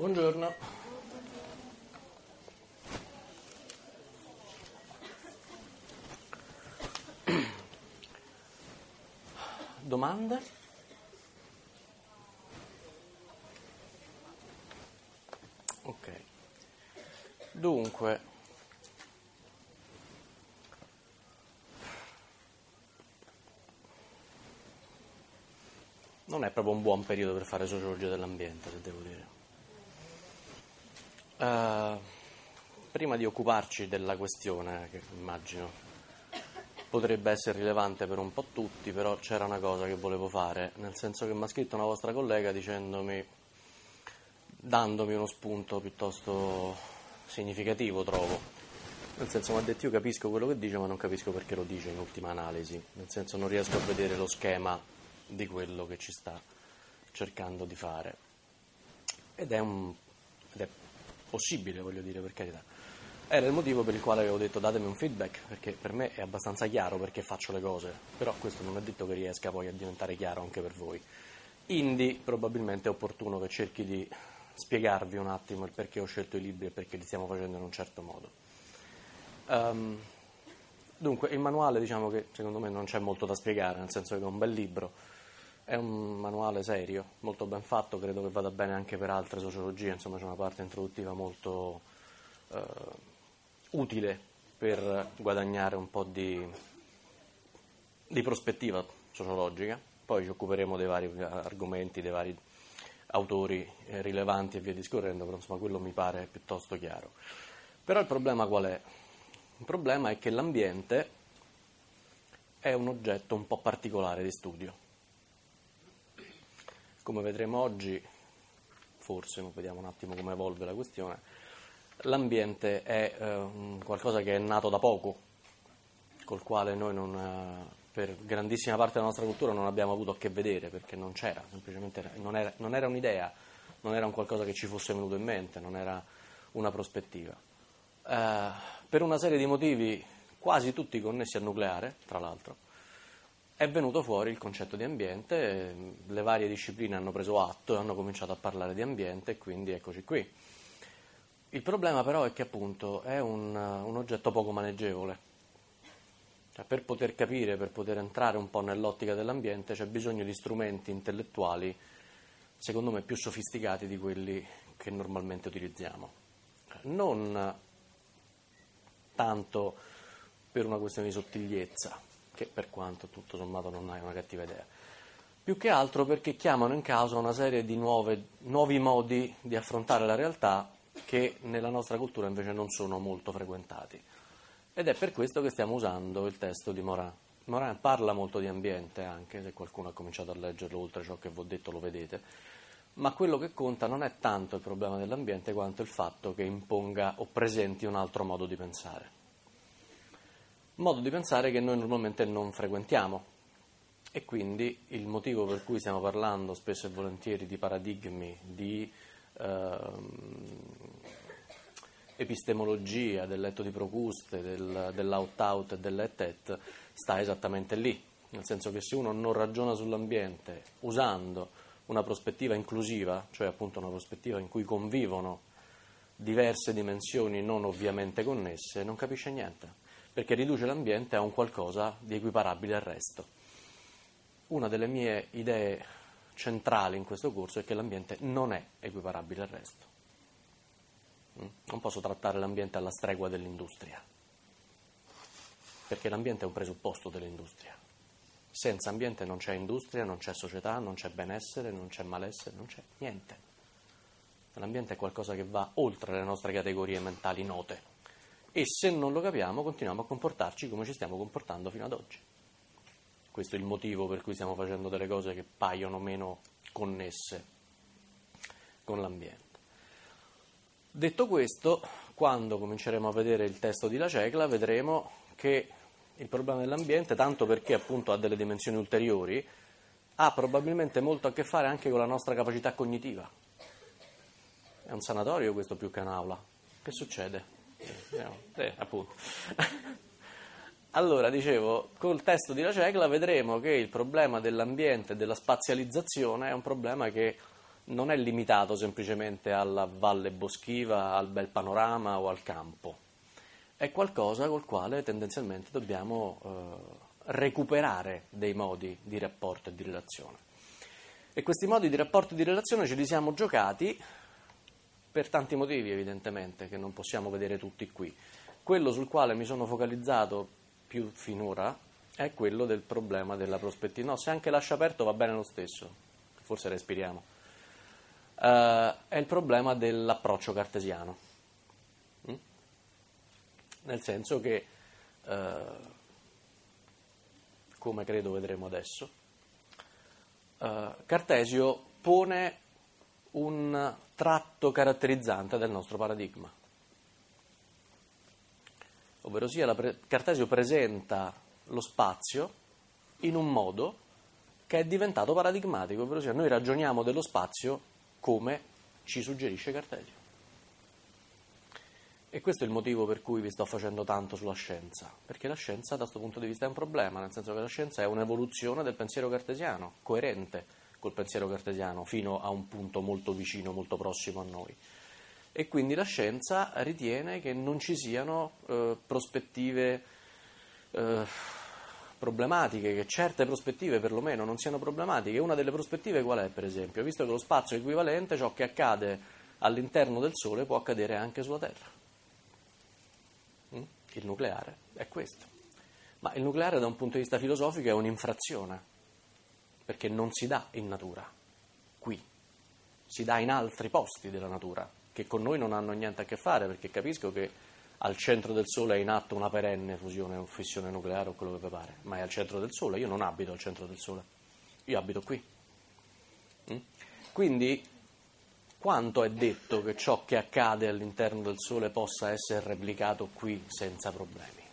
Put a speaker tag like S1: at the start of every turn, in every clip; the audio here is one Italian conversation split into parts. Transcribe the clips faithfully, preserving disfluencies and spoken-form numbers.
S1: Buongiorno. Domande? Ok. Dunque, non è proprio un buon periodo per fare sociologia dell'ambiente, se devo dire. Uh, prima di occuparci della questione, che immagino potrebbe essere rilevante per un po' tutti, però c'era una cosa che volevo fare, nel senso che mi ha scritto una vostra collega dicendomi, dandomi uno spunto piuttosto significativo, trovo. Nel senso, mi ha detto, io capisco quello che dice, ma non capisco perché lo dice in ultima analisi. Nel senso, non riesco a vedere lo schema di quello che ci sta cercando di fare. Ed è un ed è possibile, voglio dire, per carità. Era il motivo per il quale avevo detto datemi un feedback, perché per me è abbastanza chiaro perché faccio le cose, però questo non è detto che riesca poi a diventare chiaro anche per voi. Indi probabilmente è opportuno che cerchi di spiegarvi un attimo il perché ho scelto i libri e perché li stiamo facendo in un certo modo. Um, dunque, il manuale, diciamo che secondo me non c'è molto da spiegare, nel senso che è un bel libro, è un manuale serio, molto ben fatto, credo che vada bene anche per altre sociologie, insomma c'è una parte introduttiva molto uh, utile per guadagnare un po' di, di prospettiva sociologica. Poi ci occuperemo dei vari argomenti, dei vari autori rilevanti e via discorrendo, però insomma quello mi pare piuttosto chiaro. Però il problema qual è? Il problema è che l'ambiente è un oggetto un po' particolare di studio. Come vedremo oggi, forse, ma vediamo un attimo come evolve la questione, l'ambiente è eh, qualcosa che è nato da poco, col quale noi non, eh, per grandissima parte della nostra cultura non abbiamo avuto a che vedere, perché non c'era, semplicemente non era, non era un'idea, non era un qualcosa che ci fosse venuto in mente, non era una prospettiva. Eh, per una serie di motivi, quasi tutti connessi al nucleare, tra l'altro, è venuto fuori il concetto di ambiente, le varie discipline hanno preso atto e hanno cominciato a parlare di ambiente, e quindi eccoci qui. Il problema però è che appunto è un, un oggetto poco maneggevole. Cioè, per poter capire, per poter entrare un po' nell'ottica dell'ambiente c'è bisogno di strumenti intellettuali, secondo me, più sofisticati di quelli che normalmente utilizziamo. Non tanto per una questione di sottigliezza, che per quanto tutto sommato non è una cattiva idea, più che altro perché chiamano in causa una serie di nuove, nuovi modi di affrontare la realtà che nella nostra cultura invece non sono molto frequentati. Ed è per questo che stiamo usando il testo di Morin. Morin parla molto di ambiente, anche se qualcuno ha cominciato a leggerlo, oltre ciò che vi ho detto lo vedete, ma quello che conta non è tanto il problema dell'ambiente quanto il fatto che imponga o presenti un altro modo di pensare. Modo di pensare che noi normalmente non frequentiamo, e quindi il motivo per cui stiamo parlando spesso e volentieri di paradigmi, di ehm, epistemologia, del letto di Procuste, del, dell'out-out e dell'et-et, sta esattamente lì, nel senso che se uno non ragiona sull'ambiente usando una prospettiva inclusiva, cioè appunto una prospettiva in cui convivono diverse dimensioni non ovviamente connesse, non capisce niente, perché riduce l'ambiente a un qualcosa di equiparabile al resto. Una delle mie idee centrali in questo corso è che l'ambiente non è equiparabile al resto. Non posso trattare l'ambiente alla stregua dell'industria, perché l'ambiente è un presupposto dell'industria. Senza ambiente non c'è industria, non c'è società, non c'è benessere, non c'è malessere, non c'è niente. L'ambiente è qualcosa che va oltre le nostre categorie mentali note. E se non lo capiamo continuiamo a comportarci come ci stiamo comportando fino ad oggi. Questo è il motivo per cui stiamo facendo delle cose che paiono meno connesse con l'ambiente. Detto questo, quando cominceremo a vedere il testo di Lacegla vedremo che il problema dell'ambiente, tanto perché appunto ha delle dimensioni ulteriori, ha probabilmente molto a che fare anche con la nostra capacità cognitiva. È un sanatorio questo più che un'aula. Che succede? Eh, eh, appunto. Allora, dicevo, col testo di Lacegla vedremo che il problema dell'ambiente e della spazializzazione è un problema che non è limitato semplicemente alla valle boschiva, al bel panorama o al campo. È qualcosa col quale tendenzialmente dobbiamo eh, recuperare dei modi di rapporto e di relazione. E questi modi di rapporto e di relazione ce li siamo giocati per tanti motivi, evidentemente, che non possiamo vedere tutti qui. Quello sul quale mi sono focalizzato più finora è quello del problema della prospettiva. No, se anche lascia aperto va bene lo stesso, forse respiriamo. Uh, è il problema dell'approccio cartesiano. Mm? Nel senso che, uh, come credo vedremo adesso, uh, Cartesio pone un tratto caratterizzante del nostro paradigma. Ovvero sia, la pre- Cartesio presenta lo spazio in un modo che è diventato paradigmatico, ovvero sia, noi ragioniamo dello spazio come ci suggerisce Cartesio. E questo è il motivo per cui vi sto facendo tanto sulla scienza, perché la scienza da questo punto di vista è un problema, nel senso che la scienza è un'evoluzione del pensiero cartesiano, coerente col pensiero cartesiano, fino a un punto molto vicino, molto prossimo a noi. E quindi la scienza ritiene che non ci siano eh, prospettive eh, problematiche, che certe prospettive perlomeno non siano problematiche. Una delle prospettive qual è, per esempio? Visto che lo spazio è equivalente, ciò che accade all'interno del Sole può accadere anche sulla Terra. Mm? Il nucleare è questo. Ma il nucleare da un punto di vista filosofico è un'infrazione, perché non si dà in natura, qui, si dà in altri posti della natura, che con noi non hanno niente a che fare, perché capisco che al centro del Sole è in atto una perenne fusione o fissione nucleare o quello che vi pare, ma è al centro del Sole, io non abito al centro del Sole, io abito qui. Mm? Quindi, quanto è detto che ciò che accade all'interno del Sole possa essere replicato qui senza problemi?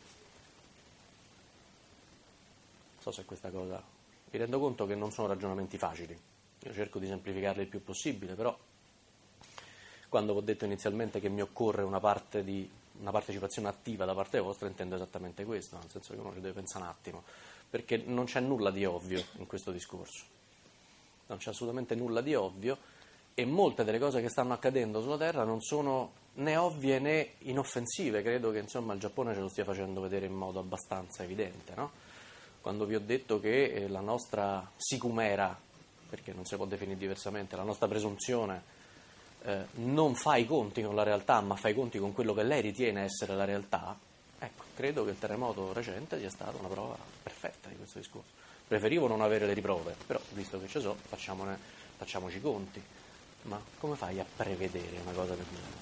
S1: Non so se questa cosa... Mi rendo conto che non sono ragionamenti facili, io cerco di semplificarli il più possibile, però quando vi ho detto inizialmente che mi occorre una parte di una partecipazione attiva da parte vostra, intendo esattamente questo, nel senso che uno ci deve pensare un attimo, perché non c'è nulla di ovvio in questo discorso, non c'è assolutamente nulla di ovvio, e molte delle cose che stanno accadendo sulla Terra non sono né ovvie né inoffensive. Credo che insomma il Giappone ce lo stia facendo vedere in modo abbastanza evidente, no? Quando vi ho detto che la nostra sicumera, perché non si può definire diversamente, la nostra presunzione eh, non fa i conti con la realtà, ma fa i conti con quello che lei ritiene essere la realtà, ecco, credo che il terremoto recente sia stata una prova perfetta di questo discorso. Preferivo non avere le riprove, però visto che ci so, facciamone, facciamoci i conti. Ma come fai a prevedere una cosa del genere?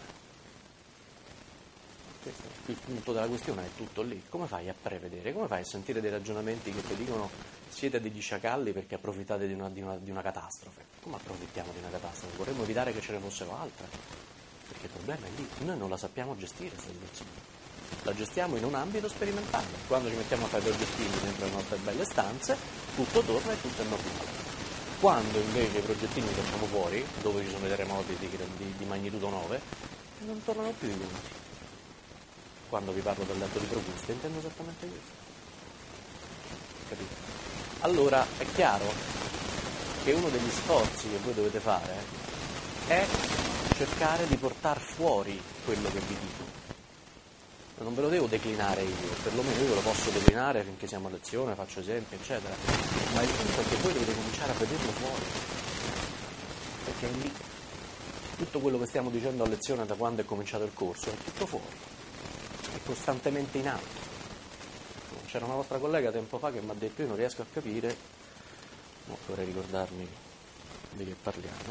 S1: Questo, il punto della questione è tutto lì. Come fai a prevedere? Come fai a sentire dei ragionamenti che ti dicono siete degli sciacalli perché approfittate di una, di, una, di una catastrofe? Come approfittiamo di una catastrofe? Vorremmo evitare che ce ne fossero altre, perché il problema è lì, noi non la sappiamo gestire questa situazione, la gestiamo in un ambito sperimentale. Quando ci mettiamo a fare dei oggettini dentro le nostre belle stanze, tutto torna e tutto è normale. Quando invece i progettini li facciamo fuori, dove ci sono i terremoti di, di, di magnitudo nove, non tornano più i conti. Quando vi parlo del letto di Procuste intendo esattamente questo. Capite? Allora è chiaro che uno degli sforzi che voi dovete fare è cercare di portare fuori quello che vi dico. Non ve lo devo declinare io, perlomeno io ve lo posso declinare finché siamo a lezione, faccio esempi, eccetera. Ma il punto è che voi dovete cominciare a vederlo fuori. Perché è lì. Tutto quello che stiamo dicendo a lezione da quando è cominciato il corso è tutto fuori. È costantemente in atto. C'era una vostra collega tempo fa che mi ha detto io non riesco a capire, no, dovrei ricordarmi di che parliamo,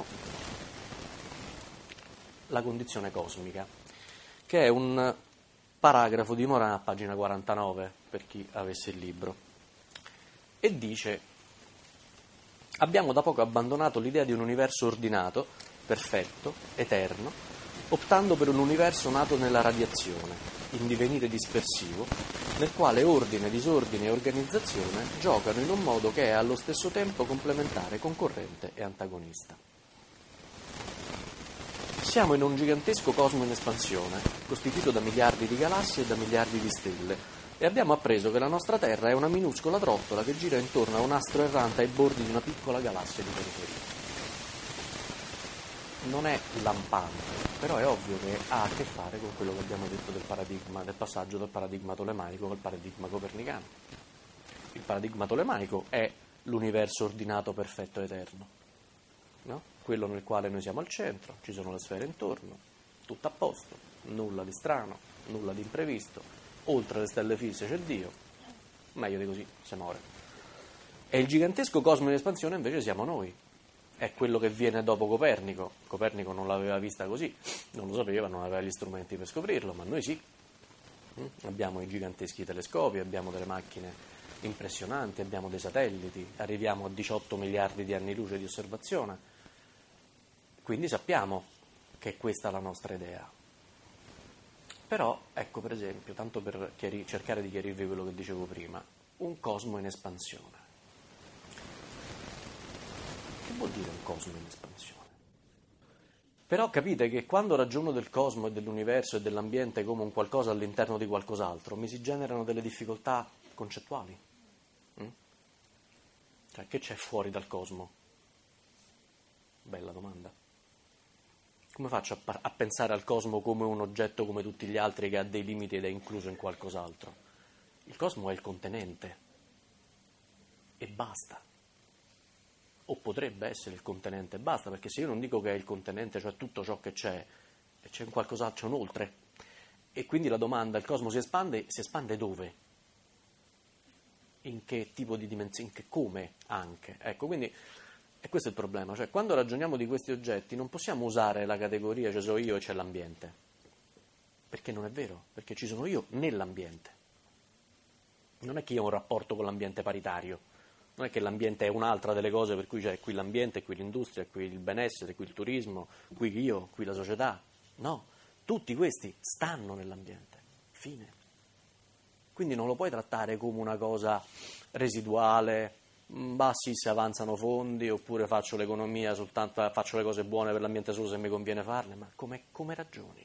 S1: la condizione cosmica, che è un paragrafo di Morin a pagina quarantanove, per chi avesse il libro, e dice: abbiamo da poco abbandonato l'idea di un universo ordinato, perfetto, eterno, optando per un universo nato nella radiazione, in divenire dispersivo, nel quale ordine, disordine e organizzazione giocano in un modo che è allo stesso tempo complementare, concorrente e antagonista. Siamo in un gigantesco cosmo in espansione, costituito da miliardi di galassie e da miliardi di stelle, e abbiamo appreso che la nostra Terra è una minuscola trottola che gira intorno a un astro errante ai bordi di una piccola galassia di periferia. non è lampante, però è ovvio che ha a che fare con quello che abbiamo detto del paradigma, del passaggio dal paradigma tolemaico al paradigma copernicano. Il paradigma tolemaico è l'universo ordinato, perfetto, eterno, no? Quello nel quale noi siamo al centro, ci sono le sfere intorno, tutto a posto, nulla di strano, nulla di imprevisto, oltre le stelle fisse c'è Dio, meglio di così se muore. E il gigantesco cosmo in espansione invece siamo noi, è quello che viene dopo Copernico. Copernico non l'aveva vista così, non lo sapeva, non aveva gli strumenti per scoprirlo, ma noi sì. Abbiamo i giganteschi telescopi, abbiamo delle macchine impressionanti, abbiamo dei satelliti, arriviamo a diciotto miliardi di anni luce di osservazione, quindi sappiamo che è questa la nostra idea. Però, ecco, per esempio, tanto per chiari- cercare di chiarirvi quello che dicevo prima, un cosmo in espansione. Che vuol dire un cosmo in espansione? Però capite che quando ragiono del cosmo e dell'universo e dell'ambiente come un qualcosa all'interno di qualcos'altro, mi si generano delle difficoltà concettuali. Mm? Cioè, che c'è fuori dal cosmo? Bella domanda. Come faccio a, par- a pensare al cosmo come un oggetto come tutti gli altri che ha dei limiti ed è incluso in qualcos'altro? Il cosmo è il contenente e basta. O potrebbe essere il contenente e basta, perché se io non dico che è il contenente, cioè tutto ciò che c'è, e c'è un qualcos'altro, c'è un oltre. E quindi la domanda, il cosmo si espande, si espande dove? In che tipo di dimensione, in che come anche. Ecco, quindi e questo è il problema, cioè quando ragioniamo di questi oggetti non possiamo usare la categoria cioè sono io e c'è l'ambiente, perché non è vero, perché ci sono io nell'ambiente. Non è che io ho un rapporto con l'ambiente paritario, non è che l'ambiente è un'altra delle cose per cui c'è qui l'ambiente, qui l'industria, qui il benessere, qui il turismo, qui io, qui la società. No, tutti questi stanno nell'ambiente, fine. Quindi non lo puoi trattare come una cosa residuale, bassi se avanzano fondi, oppure faccio l'economia soltanto, faccio le cose buone per l'ambiente solo se mi conviene farle, ma come, come ragioni?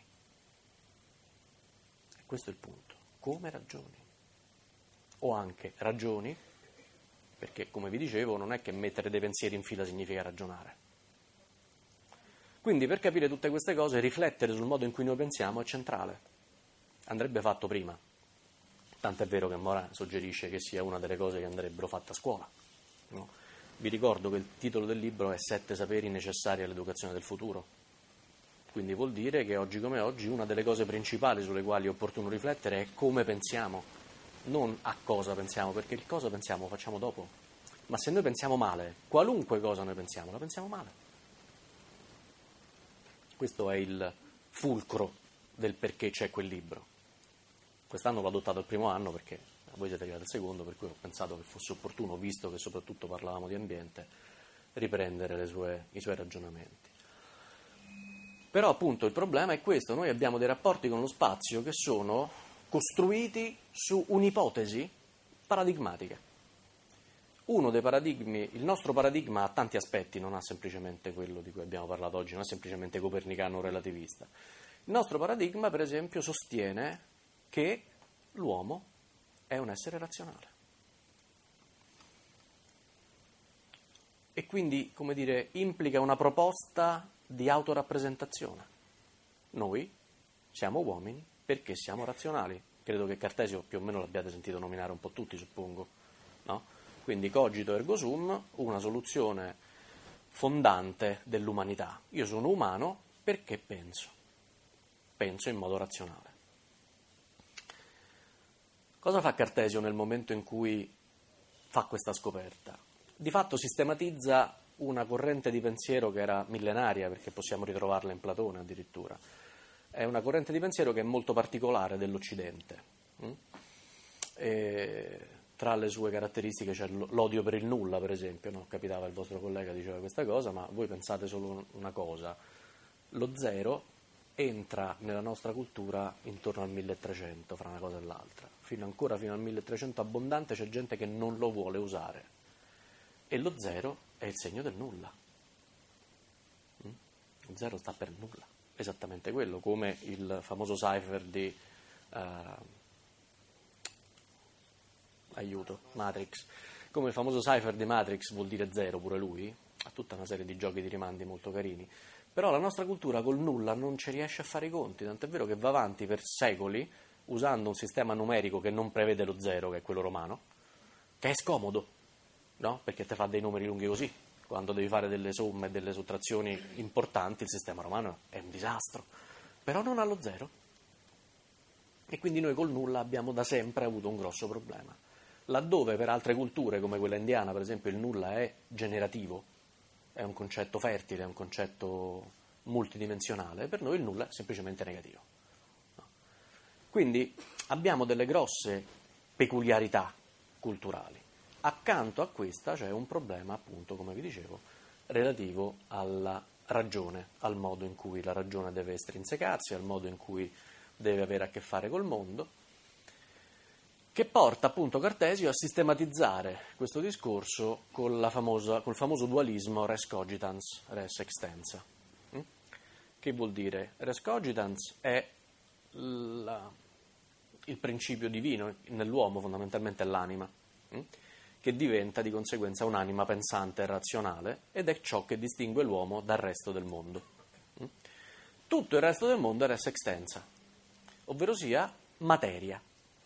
S1: E questo è il punto, come ragioni? O anche ragioni, perché come vi dicevo non è che mettere dei pensieri in fila significa ragionare. Quindi per capire tutte queste cose riflettere sul modo in cui noi pensiamo è centrale, andrebbe fatto prima. Tant'è vero che Morin suggerisce che sia una delle cose che andrebbero fatte a scuola. No? Vi ricordo che il titolo del libro è Sette saperi necessari all'educazione del futuro. Quindi vuol dire che oggi come oggi una delle cose principali sulle quali è opportuno riflettere è come pensiamo, non a cosa pensiamo, perché il cosa pensiamo lo facciamo dopo. Ma se noi pensiamo male, qualunque cosa noi pensiamo, la pensiamo male. Questo è il fulcro del perché c'è quel libro. Quest'anno l'ho adottato il primo anno perché voi siete arrivati al secondo, per cui ho pensato che fosse opportuno, visto che soprattutto parlavamo di ambiente, riprendere le sue, i suoi ragionamenti. Però appunto il problema è questo, noi abbiamo dei rapporti con lo spazio che sono costruiti su un'ipotesi paradigmatica. Uno dei paradigmi, il nostro paradigma ha tanti aspetti, non ha semplicemente quello di cui abbiamo parlato oggi, non è semplicemente copernicano o relativista. Il nostro paradigma, per esempio, sostiene che l'uomo è un essere razionale. E quindi, come dire, implica una proposta di autorappresentazione. Noi siamo uomini perché siamo razionali. Credo che Cartesio più o meno l'abbiate sentito nominare un po' tutti, suppongo, no? Quindi cogito ergo sum, una soluzione fondante dell'umanità. Io sono umano perché penso. Penso in modo razionale. Cosa fa Cartesio nel momento in cui fa questa scoperta? Di fatto sistematizza una corrente di pensiero che era millenaria, perché possiamo ritrovarla in Platone addirittura. È una corrente di pensiero che è molto particolare dell'Occidente. E tra le sue caratteristiche c'è l'odio per il nulla, per esempio, no? Capitava il vostro collega diceva questa cosa, ma voi pensate solo una cosa: lo zero entra nella nostra cultura intorno al milletrecento, fra una cosa e l'altra. Fino ancora fino al milletrecento abbondante c'è gente che non lo vuole usare. E lo zero è il segno del nulla. Lo zero sta per nulla. Esattamente quello, come il famoso cipher di uh, aiuto, Matrix. Come il famoso cipher di Matrix vuol dire zero pure lui, ha tutta una serie di giochi di rimandi molto carini. Però la nostra cultura col nulla non ci riesce a fare i conti, tant'è vero che va avanti per secoli usando un sistema numerico che non prevede lo zero, che è quello romano, che è scomodo, no? Perché te fa dei numeri lunghi così. Quando devi fare delle somme e delle sottrazioni importanti, il sistema romano è un disastro, però non ha lo zero. E quindi noi col nulla abbiamo da sempre avuto un grosso problema. Laddove per altre culture, come quella indiana, per esempio, il nulla è generativo, è un concetto fertile, è un concetto multidimensionale, per noi il nulla è semplicemente negativo. No. Quindi abbiamo delle grosse peculiarità culturali. Accanto a questa c'è un problema, appunto, come vi dicevo, relativo alla ragione, al modo in cui la ragione deve estrinsecarsi, al modo in cui deve avere a che fare col mondo, che porta appunto Cartesio a sistematizzare questo discorso con la famosa, col famoso dualismo res cogitans, res extensa. Che vuol dire? Res cogitans è la, il principio divino nell'uomo, fondamentalmente è l'anima, che diventa di conseguenza un'anima pensante e razionale, ed è ciò che distingue l'uomo dal resto del mondo. Tutto il resto del mondo è res extensa, ovvero sia materia,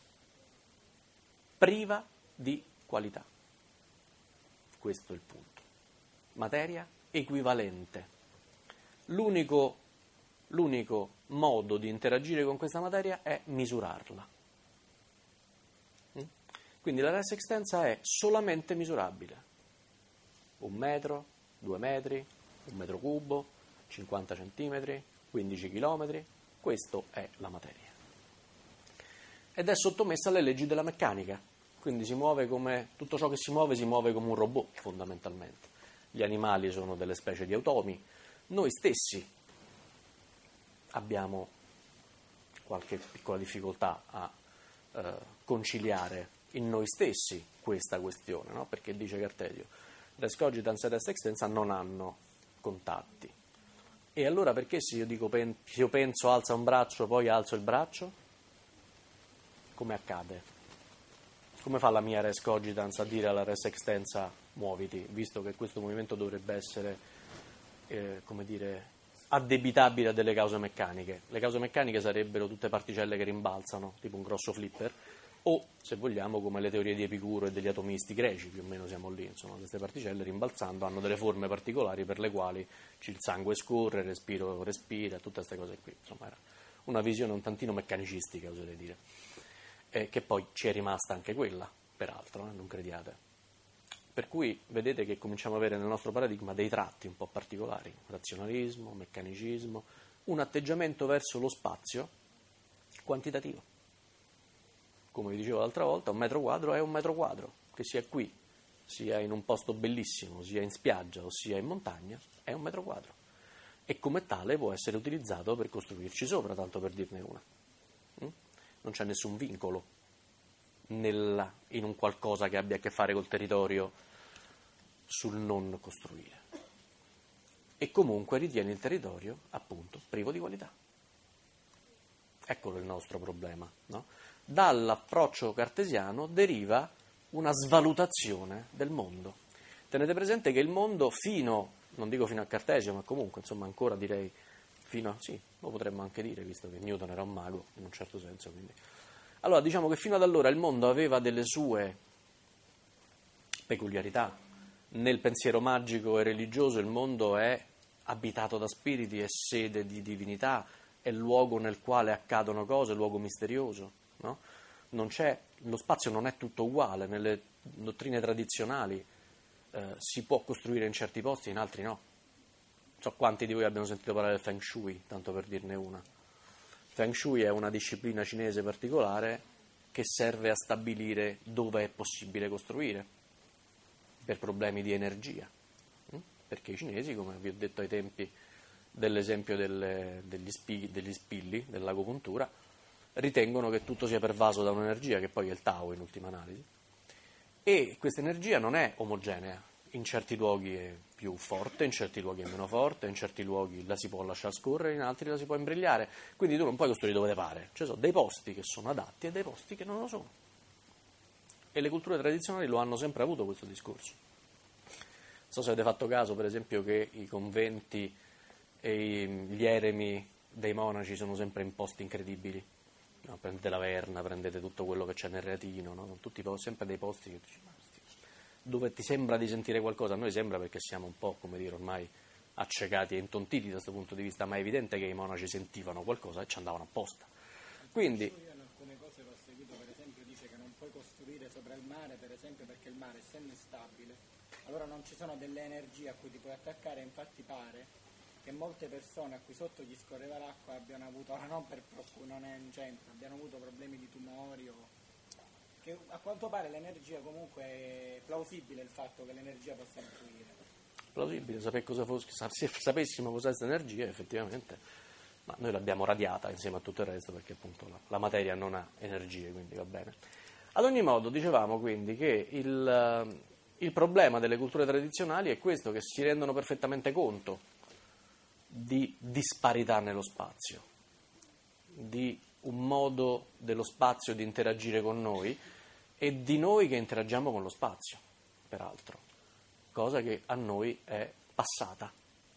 S1: priva di qualità. Questo è il punto. Materia equivalente. L'unico, l'unico modo di interagire con questa materia è misurarla. Quindi la res extensa è solamente misurabile. Un metro, due metri, un metro cubo, cinquanta centimetri, quindici chilometri. Questo è la materia. Ed è sottomessa alle leggi della meccanica, quindi si muove come, tutto ciò che si muove si muove come un robot fondamentalmente. Gli animali sono delle specie di automi, noi stessi abbiamo qualche piccola difficoltà a eh, conciliare in noi stessi questa questione, no? Perché dice Cartesio, res cogitans e res extensa non hanno contatti. E allora perché se io dico, se io penso alza un braccio, poi alzo il braccio? Come accade? Come fa la mia res cogitans a dire alla res extensa muoviti, visto che questo movimento dovrebbe essere, eh, come dire, addebitabile a delle cause meccaniche? Le cause meccaniche sarebbero tutte particelle che rimbalzano, tipo un grosso flipper, o, se vogliamo, come le teorie di Epicuro e degli atomisti greci, più o meno siamo lì, insomma, queste particelle rimbalzando hanno delle forme particolari per le quali il sangue scorre, il respiro respira, tutte queste cose qui, insomma, era una visione un tantino meccanicistica, oserei dire. Eh, che poi ci è rimasta anche quella, peraltro, eh, non crediate. Per cui vedete che cominciamo ad avere nel nostro paradigma dei tratti un po' particolari, razionalismo, meccanicismo, un atteggiamento verso lo spazio quantitativo. Come vi dicevo l'altra volta, un metro quadro è un metro quadro, che sia qui, sia in un posto bellissimo, sia in spiaggia o sia in montagna, è un metro quadro. E come tale può essere utilizzato per costruirci sopra, tanto per dirne una. Mm? Non c'è nessun vincolo nella, in un qualcosa che abbia a che fare col territorio sul non costruire. E comunque ritiene il territorio, appunto, privo di qualità. Eccolo il nostro problema, no? Dall'approccio cartesiano deriva una svalutazione del mondo. Tenete presente che il mondo fino, non dico fino a Cartesio, ma comunque, insomma, ancora direi fino a, sì, lo potremmo anche dire, visto che Newton era un mago, in un certo senso, quindi. Allora, diciamo che fino ad allora il mondo aveva delle sue peculiarità. Nel pensiero magico e religioso il mondo è abitato da spiriti, è sede di divinità, è luogo nel quale accadono cose, luogo misterioso, no? Non c'è, lo spazio non è tutto uguale, nelle dottrine tradizionali eh, si può costruire in certi posti, in altri no. So quanti di voi abbiano sentito parlare del Feng Shui, tanto per dirne una. Feng Shui è una disciplina cinese particolare che serve a stabilire dove è possibile costruire per problemi di energia, perché i cinesi, come vi ho detto ai tempi dell'esempio delle, degli, spi, degli spilli, dell'agopuntura, ritengono che tutto sia pervaso da un'energia che poi è il Tao in ultima analisi, e questa energia non è omogenea, in certi luoghi è più forte, in certi luoghi è meno forte, in certi luoghi la si può lasciare scorrere, in altri la si può imbrigliare, quindi tu non puoi costruire dove te pare, ci sono dei posti che sono adatti e dei posti che non lo sono, e le culture tradizionali lo hanno sempre avuto questo discorso. Non so se avete fatto caso, per esempio, che i conventi e i, gli eremi dei monaci sono sempre in posti incredibili. No, prendete la Verna, prendete tutto quello che c'è nel Reatino, no? Tutti sempre dei posti che dici, dove ti sembra di sentire qualcosa. A noi sembra, perché siamo un po', come dire, ormai accecati e intontiti da questo punto di vista, ma è evidente che i monaci sentivano qualcosa e ci andavano apposta. Quindi
S2: io in alcune cose l'ho seguito, per esempio dice che non puoi costruire sopra il mare, per esempio, perché il mare, essendo instabile, allora non ci sono delle energie a cui ti puoi attaccare. Infatti pare che molte persone a cui sotto gli scorreva l'acqua abbiano avuto, ora non per non è in centro, abbiano avuto problemi di tumori o che a quanto pare l'energia comunque è plausibile, il fatto che l'energia possa influire.
S1: Plausibile, sapere cosa fosse, se sapessimo cos'è questa energia, effettivamente, ma noi l'abbiamo radiata insieme a tutto il resto, perché appunto la, la materia non ha energie, quindi va bene. Ad ogni modo, dicevamo quindi che il, il problema delle culture tradizionali è questo, che si rendono perfettamente conto di disparità nello spazio, di un modo dello spazio di interagire con noi e di noi che interagiamo con lo spazio, peraltro, cosa che a noi è passata.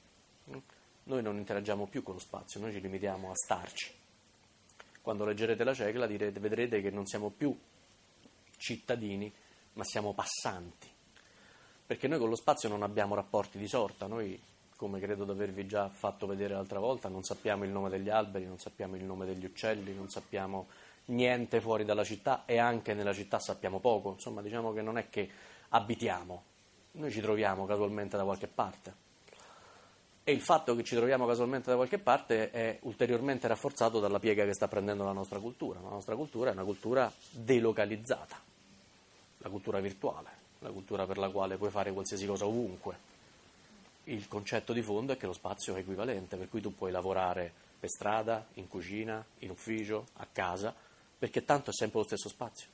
S1: Noi non interagiamo più con lo spazio, noi ci limitiamo a starci. Quando leggerete la cecla direte, vedrete che non siamo più cittadini, ma siamo passanti, perché noi con lo spazio non abbiamo rapporti di sorta. Noi, come credo di avervi già fatto vedere l'altra volta, non sappiamo il nome degli alberi, non sappiamo il nome degli uccelli, non sappiamo niente fuori dalla città, e anche nella città sappiamo poco. Insomma, diciamo che non è che abitiamo, noi ci troviamo casualmente da qualche parte. E il fatto che ci troviamo casualmente da qualche parte è ulteriormente rafforzato dalla piega che sta prendendo la nostra cultura. La nostra cultura è una cultura delocalizzata, la cultura virtuale, la cultura per la quale puoi fare qualsiasi cosa ovunque. Il concetto di fondo è che lo spazio è equivalente, per cui tu puoi lavorare per strada, in cucina, in ufficio, a casa, perché tanto è sempre lo stesso spazio.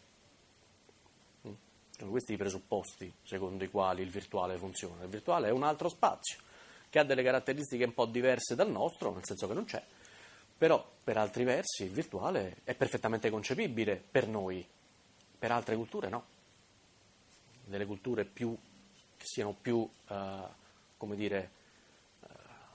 S1: Sono questi i presupposti secondo i quali il virtuale funziona. Il virtuale è un altro spazio che ha delle caratteristiche un po' diverse dal nostro, nel senso che non c'è, però per altri versi il virtuale è perfettamente concepibile per noi, per altre culture no. Delle culture più che siano più, uh, come dire, uh,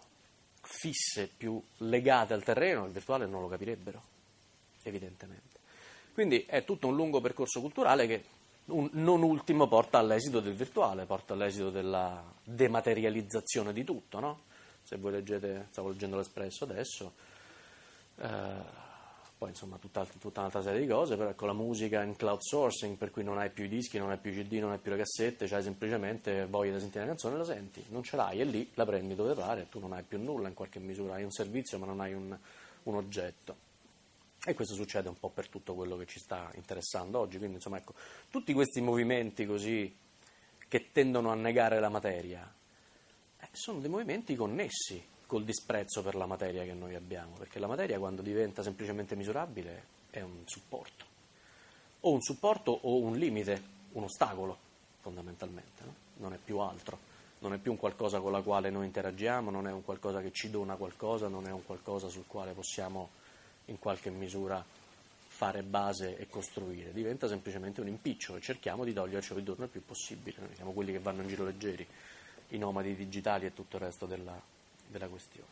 S1: fisse, più legate al terreno, il virtuale non lo capirebbero, evidentemente. Quindi è tutto un lungo percorso culturale che Un, non ultimo porta all'esito del virtuale, porta all'esito della dematerializzazione di tutto, no? Se voi leggete, stavo leggendo l'Espresso adesso, eh, poi insomma tutta, tutta un'altra serie di cose, però ecco, la musica in cloud sourcing, per cui non hai più i dischi, non hai più i C D, non hai più le cassette, c'hai semplicemente voglia di sentire una canzone, la senti, non ce l'hai, e lì la prendi dove pare, tu non hai più nulla in qualche misura, hai un servizio ma non hai un, un oggetto. E questo succede un po' per tutto quello che ci sta interessando oggi. Quindi, insomma, ecco, tutti questi movimenti così che tendono a negare la materia eh, sono dei movimenti connessi col disprezzo per la materia che noi abbiamo, perché la materia, quando diventa semplicemente misurabile, è un supporto. O un supporto o un limite, un ostacolo, fondamentalmente, no? Non è più altro. Non è più un qualcosa con la quale noi interagiamo, non è un qualcosa che ci dona qualcosa, non è un qualcosa sul quale possiamo in qualche misura fare base e costruire, diventa semplicemente un impiccio e cerchiamo di togliercelo di torno il più possibile. Noi siamo quelli che vanno in giro leggeri, i nomadi digitali e tutto il resto della, della questione.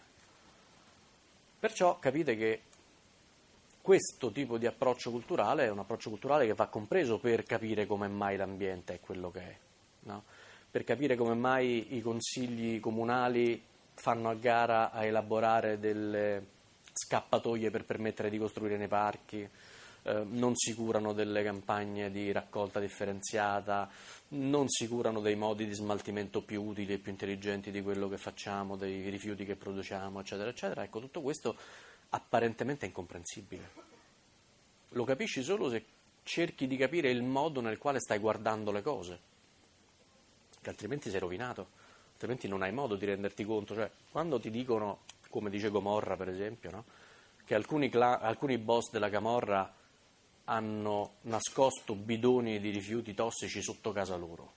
S1: Perciò capite che questo tipo di approccio culturale è un approccio culturale che va compreso per capire come mai l'ambiente è quello che è, no? Per capire come mai i consigli comunali fanno a gara a elaborare delle scappatoie per permettere di costruire nei parchi, eh, non si curano delle campagne di raccolta differenziata, non si curano dei modi di smaltimento più utili e più intelligenti di quello che facciamo, dei rifiuti che produciamo, eccetera, eccetera. Ecco, tutto questo apparentemente è incomprensibile. Lo capisci solo se cerchi di capire il modo nel quale stai guardando le cose, che altrimenti sei rovinato, altrimenti non hai modo di renderti conto. Cioè, quando ti dicono, come dice Gomorra per esempio, no? Che alcuni, clan, alcuni boss della Camorra hanno nascosto bidoni di rifiuti tossici sotto casa loro,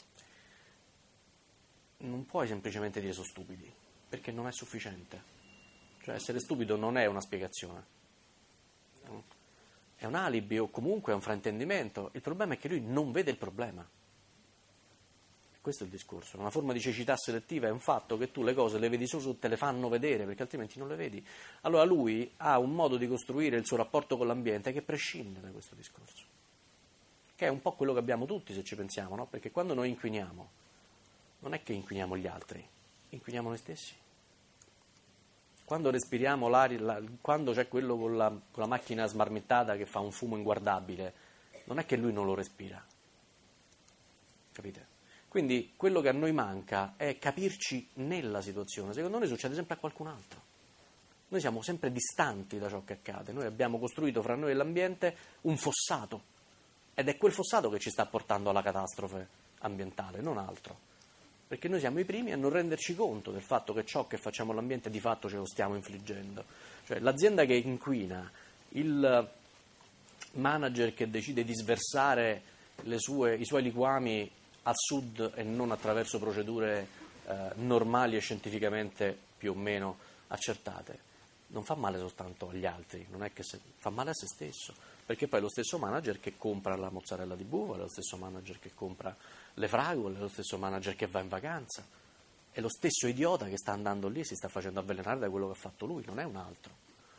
S1: non puoi semplicemente dire sono stupidi, perché non è sufficiente. Cioè essere stupido non è una spiegazione, no? È un alibi o comunque è un fraintendimento. Il problema è che lui non vede il problema. Questo è il discorso. Una forma di cecità selettiva è un fatto che tu le cose le vedi solo se te le fanno vedere, perché altrimenti non le vedi. Allora lui ha un modo di costruire il suo rapporto con l'ambiente che prescinde da questo discorso, che è un po' quello che abbiamo tutti, se ci pensiamo, no? Perché quando noi inquiniamo, non è che inquiniamo gli altri, inquiniamo noi stessi. Quando respiriamo l'aria, la, quando c'è quello con la, con la macchina smarmittata che fa un fumo inguardabile, non è che lui non lo respira, capite? Quindi quello che a noi manca è capirci nella situazione. Secondo noi succede sempre a qualcun altro. Noi siamo sempre distanti da ciò che accade. Noi abbiamo costruito fra noi e l'ambiente un fossato, ed è quel fossato che ci sta portando alla catastrofe ambientale, non altro. Perché noi siamo i primi a non renderci conto del fatto che ciò che facciamo all'ambiente di fatto ce lo stiamo infliggendo. Cioè l'azienda che inquina, il manager che decide di sversare le sue, i suoi liquami al sud e non attraverso procedure eh, normali e scientificamente più o meno accertate, non fa male soltanto agli altri, non è che se, fa male a se stesso, perché poi è lo stesso manager che compra la mozzarella di bufala, è lo stesso manager che compra le fragole, è lo stesso manager che va in vacanza, è lo stesso idiota che sta andando lì e si sta facendo avvelenare da quello che ha fatto lui, non è un altro.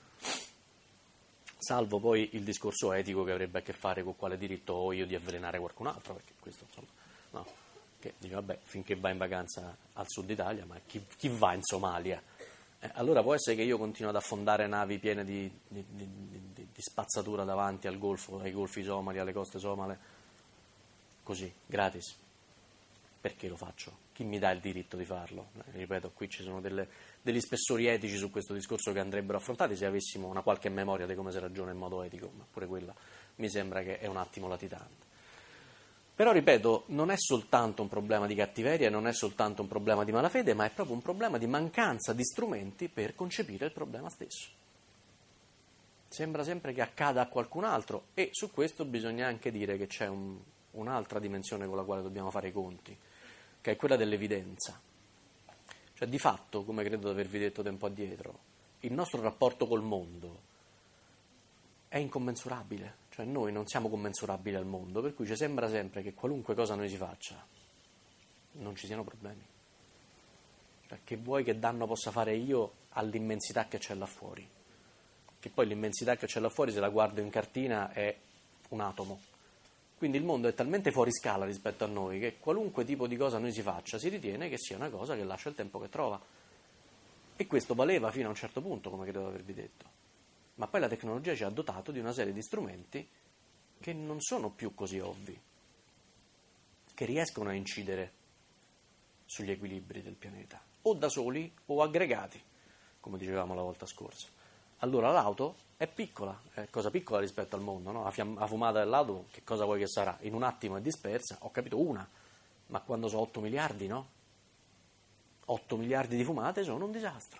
S1: Salvo poi il discorso etico che avrebbe a che fare con quale diritto ho io di avvelenare qualcun altro, perché questo insomma, no, che dice vabbè, finché va in vacanza al sud Italia, ma chi, chi va in Somalia? Eh, allora può essere che io continuo ad affondare navi piene di, di, di, di, di spazzatura davanti al golfo, ai golfi somali, alle coste somale, così, gratis. Perché lo faccio? Chi mi dà il diritto di farlo? Eh, ripeto, qui ci sono delle, degli spessori etici su questo discorso che andrebbero affrontati se avessimo una qualche memoria di come si ragiona in modo etico, ma pure quella mi sembra che è un attimo latitante. Però, ripeto, non è soltanto un problema di cattiveria, non è soltanto un problema di malafede, ma è proprio un problema di mancanza di strumenti per concepire il problema stesso. Sembra sempre che accada a qualcun altro e su questo bisogna anche dire che c'è un, un'altra dimensione con la quale dobbiamo fare i conti, che è quella dell'evidenza. Cioè, di fatto, come credo di avervi detto tempo addietro, il nostro rapporto col mondo è incommensurabile. Cioè noi non siamo commensurabili al mondo, per cui ci sembra sempre che qualunque cosa noi si faccia non ci siano problemi. Cioè, che vuoi che danno possa fare io all'immensità che c'è là fuori? Che poi l'immensità che c'è là fuori, se la guardo in cartina, è un atomo. Quindi il mondo è talmente fuori scala rispetto a noi che qualunque tipo di cosa noi si faccia si ritiene che sia una cosa che lascia il tempo che trova. E questo valeva fino a un certo punto, come credo di avervi detto. Ma poi la tecnologia ci ha dotato di una serie di strumenti che non sono più così ovvi, che riescono a incidere sugli equilibri del pianeta, o da soli o aggregati, come dicevamo la volta scorsa. Allora l'auto è piccola, è cosa piccola rispetto al mondo, no? La, fiam- la fumata dell'auto, che cosa vuoi che sarà? In un attimo è dispersa, ho capito una, ma quando sono otto miliardi, no? otto miliardi di fumate sono un disastro.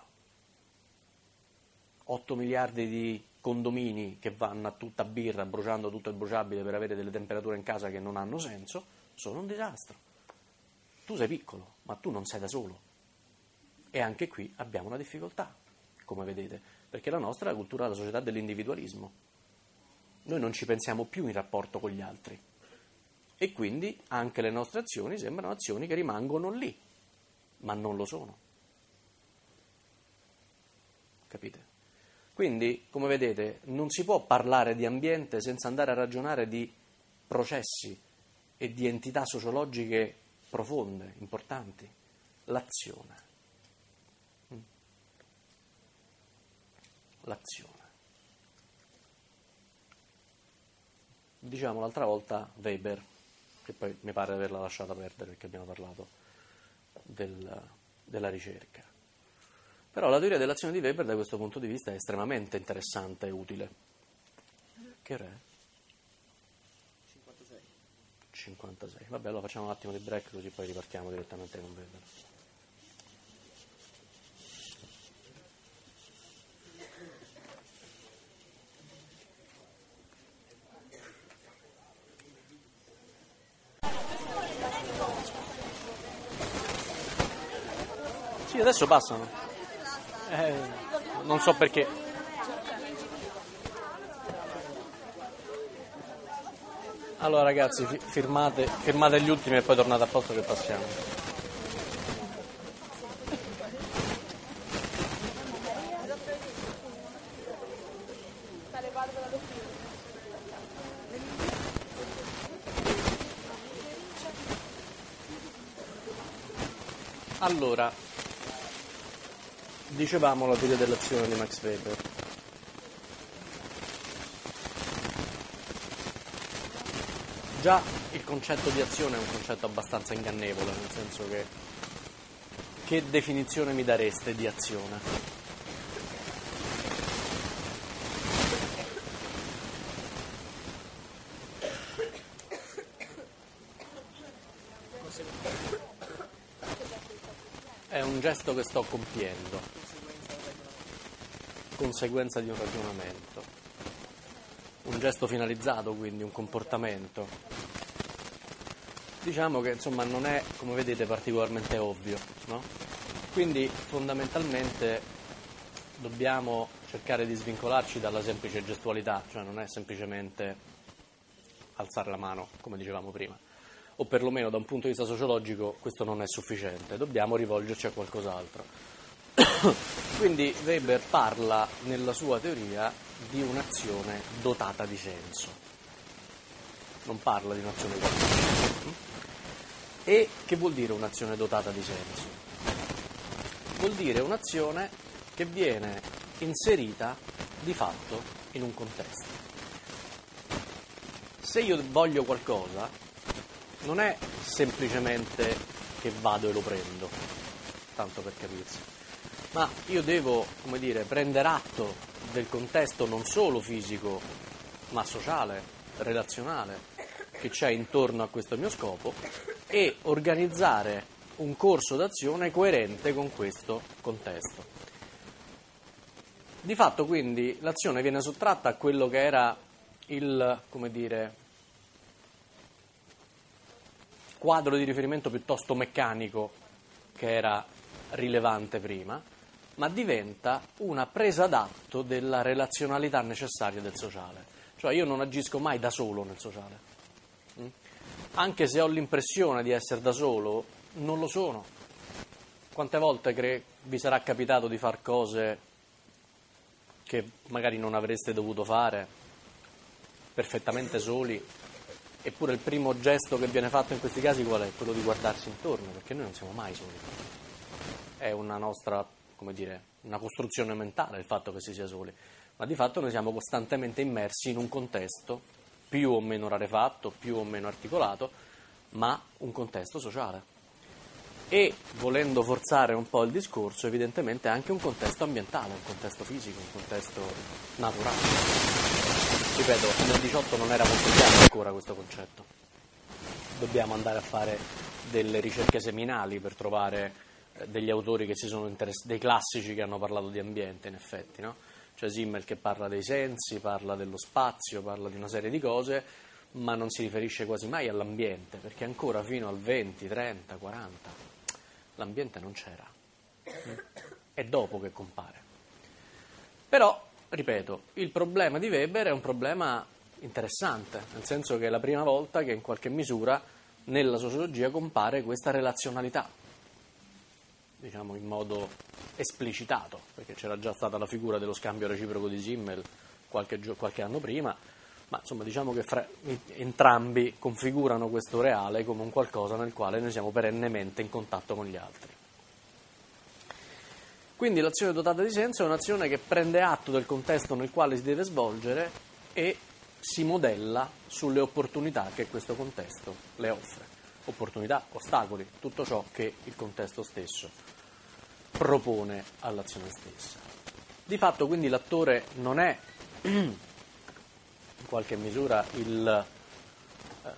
S1: otto miliardi di condomini che vanno a tutta birra, bruciando tutto il bruciabile per avere delle temperature in casa che non hanno senso, sono un disastro. Tu sei piccolo, ma tu non sei da solo. E anche qui abbiamo una difficoltà, come vedete, perché la nostra è la cultura della società dell'individualismo. Noi non ci pensiamo più in rapporto con gli altri. E quindi anche le nostre azioni sembrano azioni che rimangono lì, ma non lo sono. Capite? Quindi, come vedete, non si può parlare di ambiente senza andare a ragionare di processi e di entità sociologiche profonde, importanti. L'azione. L'azione. Diciamo l'altra volta Weber, che poi mi pare di averla lasciata perdere perché abbiamo parlato del, della ricerca. Però la teoria dell'azione di Weber da questo punto di vista è estremamente interessante e utile. Che ora è?
S2: cinquantasei.
S1: cinquantasei. Vabbè, allora facciamo un attimo di break così poi ripartiamo direttamente con Weber. Sì, adesso passano. Eh, non so perché. Allora ragazzi, fi- firmate, firmate gli ultimi e poi tornate a posto che passiamo. Allora, dicevamo la teoria dell'azione di Max Weber. Già il concetto di azione è un concetto abbastanza ingannevole, nel senso che che definizione mi dareste di azione? È un gesto che sto compiendo, conseguenza di un ragionamento, un gesto finalizzato, quindi un comportamento. Diciamo che insomma non è, come vedete, particolarmente ovvio, no? Quindi fondamentalmente dobbiamo cercare di svincolarci dalla semplice gestualità, cioè non è semplicemente alzare la mano, come dicevamo prima, o perlomeno da un punto di vista sociologico questo non è sufficiente, dobbiamo rivolgerci a qualcos'altro. Quindi Weber parla nella sua teoria di un'azione dotata di senso, non parla di un'azione qualsiasi. E che vuol dire un'azione dotata di senso? Vuol dire un'azione che viene inserita di fatto in un contesto. Se io voglio qualcosa, non è semplicemente che vado e lo prendo, tanto per capirsi, ma io devo, come dire, prendere atto del contesto non solo fisico, ma sociale, relazionale, che c'è intorno a questo mio scopo e organizzare un corso d'azione coerente con questo contesto. Di fatto, quindi, l'azione viene sottratta a quello che era il, come dire, quadro di riferimento piuttosto meccanico che era rilevante prima, ma diventa una presa d'atto della relazionalità necessaria del sociale. Cioè io non agisco mai da solo nel sociale. Anche se ho l'impressione di essere da solo, non lo sono. Quante volte cre- vi sarà capitato di far cose che magari non avreste dovuto fare, perfettamente soli, eppure il primo gesto che viene fatto in questi casi qual è? Quello di guardarsi intorno, perché noi non siamo mai soli. È una nostra, come dire, una costruzione mentale il fatto che si sia soli, ma di fatto noi siamo costantemente immersi in un contesto più o meno rarefatto, più o meno articolato, ma un contesto sociale. E, volendo forzare un po' il discorso, evidentemente anche un contesto ambientale, un contesto fisico, un contesto naturale. Ripeto, nel diciotto non era molto chiaro ancora questo concetto. Dobbiamo andare a fare delle ricerche seminali per trovare degli autori che si sono interessati, dei classici che hanno parlato di ambiente, in effetti, no? C'è Simmel che parla dei sensi, parla dello spazio, parla di una serie di cose, ma non si riferisce quasi mai all'ambiente, perché ancora fino al venti, trenta, quaranta l'ambiente non c'era. È dopo che compare. Però, ripeto, il problema di Weber è un problema interessante, nel senso che è la prima volta che in qualche misura nella sociologia compare questa relazionalità, diciamo in modo esplicitato, perché c'era già stata la figura dello scambio reciproco di Simmel qualche, qualche anno prima, ma insomma diciamo che fra, entrambi configurano questo reale come un qualcosa nel quale noi siamo perennemente in contatto con gli altri. Quindi l'azione dotata di senso è un'azione che prende atto del contesto nel quale si deve svolgere e si modella sulle opportunità che questo contesto le offre. Opportunità, ostacoli, tutto ciò che il contesto stesso propone all'azione stessa. Di fatto quindi l'attore non è in qualche misura il, eh,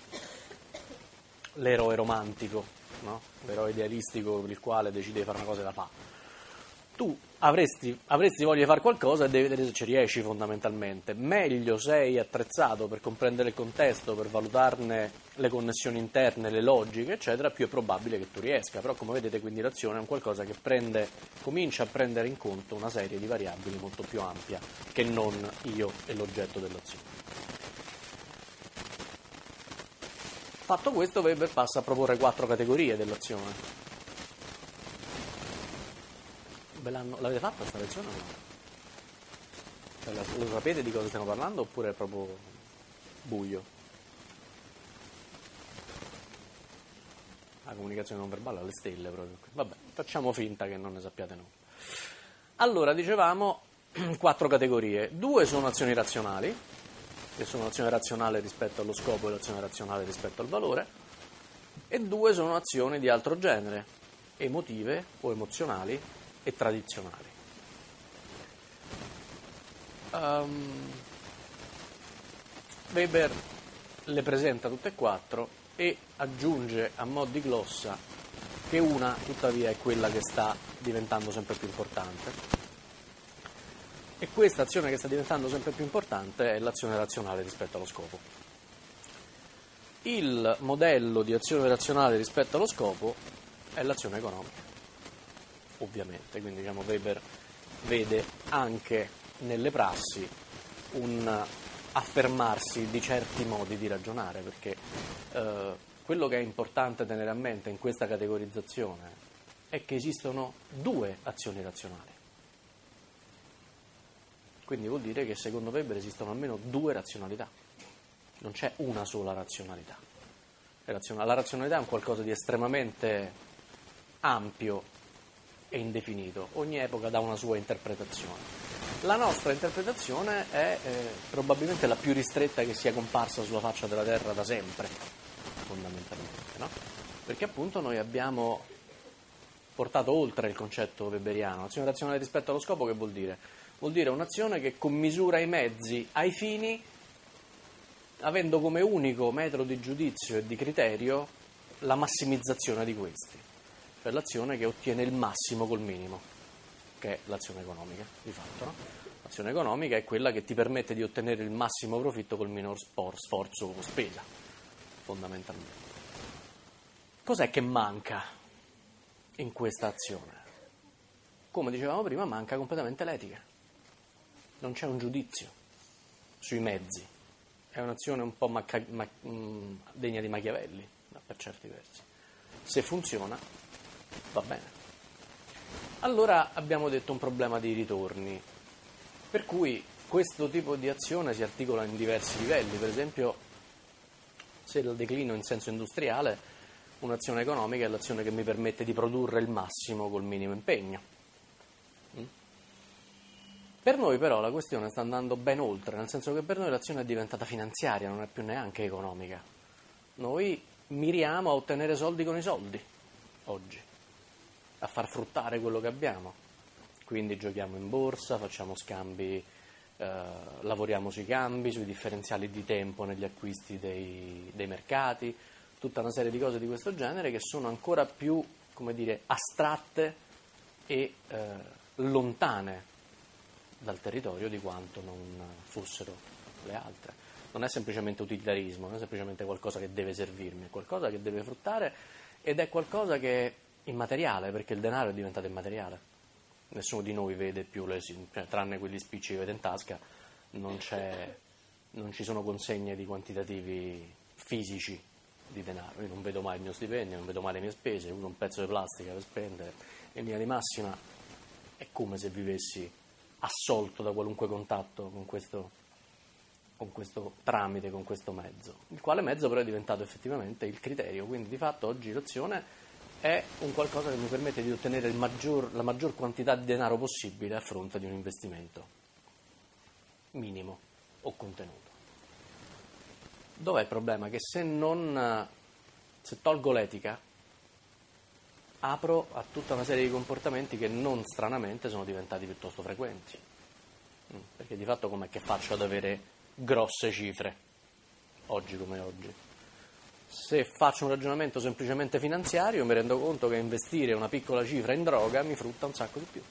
S1: l'eroe romantico, no? L'eroe idealistico per il quale decide di fare una cosa e la fa. Tu avresti, avresti voglia di fare qualcosa e devi vedere se ci riesci fondamentalmente. Meglio sei attrezzato per comprendere il contesto, per valutarne le connessioni interne, le logiche, eccetera, più è probabile che tu riesca. Però come vedete quindi l'azione è un qualcosa che prende, comincia a prendere in conto una serie di variabili molto più ampia che non io e l'oggetto dell'azione. Fatto questo, Weber passa a proporre quattro categorie dell'azione. Ve l'hanno, l'avete fatta questa lezione o no? Cioè, lo sapete di cosa stiamo parlando oppure è proprio buio? La comunicazione non verbale alle stelle proprio. Vabbè, facciamo finta che non ne sappiate nulla. Allora, dicevamo, quattro categorie. Due sono azioni razionali, che sono l'azione razionale rispetto allo scopo e l'azione razionale rispetto al valore, e due sono azioni di altro genere, emotive o emozionali e tradizionali. Um, Weber le presenta tutte e quattro e aggiunge a mo' di glossa che una, tuttavia, è quella che sta diventando sempre più importante. E questa azione che sta diventando sempre più importante è l'azione razionale rispetto allo scopo. Il modello di azione razionale rispetto allo scopo è l'azione economica, ovviamente. Quindi, diciamo, Weber vede anche nelle prassi un affermarsi di certi modi di ragionare, perché eh, quello che è importante tenere a mente in questa categorizzazione è che esistono due azioni razionali. Quindi vuol dire che secondo Weber esistono almeno due razionalità, non c'è una sola razionalità. La razionalità è un qualcosa di estremamente ampio e indefinito, ogni epoca dà una sua interpretazione. La nostra interpretazione è eh, probabilmente la più ristretta che sia comparsa sulla faccia della Terra da sempre, fondamentalmente, no? Perché appunto noi abbiamo portato oltre il concetto weberiano. Azione razionale rispetto allo scopo che vuol dire? Vuol dire un'azione che commisura i mezzi ai fini, avendo come unico metro di giudizio e di criterio la massimizzazione di questi, cioè l'azione che ottiene il massimo col minimo, che è l'azione economica, di fatto, no? L'azione economica è quella che ti permette di ottenere il massimo profitto col minor sforzo o spesa, fondamentalmente. Cos'è che manca in questa azione? Come dicevamo prima, manca completamente l'etica. Non c'è un giudizio sui mezzi, è un'azione un po' macca- ma- mh, degna di Machiavelli, per certi versi. Se funziona, va bene. Allora abbiamo detto un problema di ritorni, per cui questo tipo di azione si articola in diversi livelli. Per esempio, se lo declino in senso industriale, un'azione economica è l'azione che mi permette di produrre il massimo col minimo impegno. Per noi però la questione sta andando ben oltre, nel senso che per noi l'azione è diventata finanziaria, non è più neanche economica. Noi miriamo a ottenere soldi con i soldi, oggi, a far fruttare quello che abbiamo. Quindi giochiamo in borsa, facciamo scambi, eh, lavoriamo sui cambi, sui differenziali di tempo negli acquisti dei, dei mercati, tutta una serie di cose di questo genere che sono ancora più, come dire, astratte e eh, lontane dal territorio di quanto non fossero le altre. Non è semplicemente utilitarismo, non è semplicemente qualcosa che deve servirmi, è qualcosa che deve fruttare ed è qualcosa che è immateriale, perché il denaro è diventato immateriale. Nessuno di noi vede più, le, cioè, tranne quegli spicci che vede in tasca, non, c'è, non ci sono consegne di quantitativi fisici di denaro. Io non vedo mai il mio stipendio, non vedo mai le mie spese, uno un pezzo di plastica per spendere, e in linea di massima è come se vivessi assolto da qualunque contatto con questo, con questo tramite, con questo mezzo, il quale mezzo però è diventato effettivamente il criterio. Quindi di fatto oggi l'azione è un qualcosa che mi permette di ottenere il maggior, la maggior quantità di denaro possibile a fronte di un investimento minimo o contenuto. Dov'è il problema? Che se non se tolgo l'etica, apro a tutta una serie di comportamenti che non stranamente sono diventati piuttosto frequenti. Perché di fatto com'è che faccio ad avere grosse cifre, oggi come oggi? Se faccio un ragionamento semplicemente finanziario, mi rendo conto che investire una piccola cifra in droga mi frutta un sacco di più.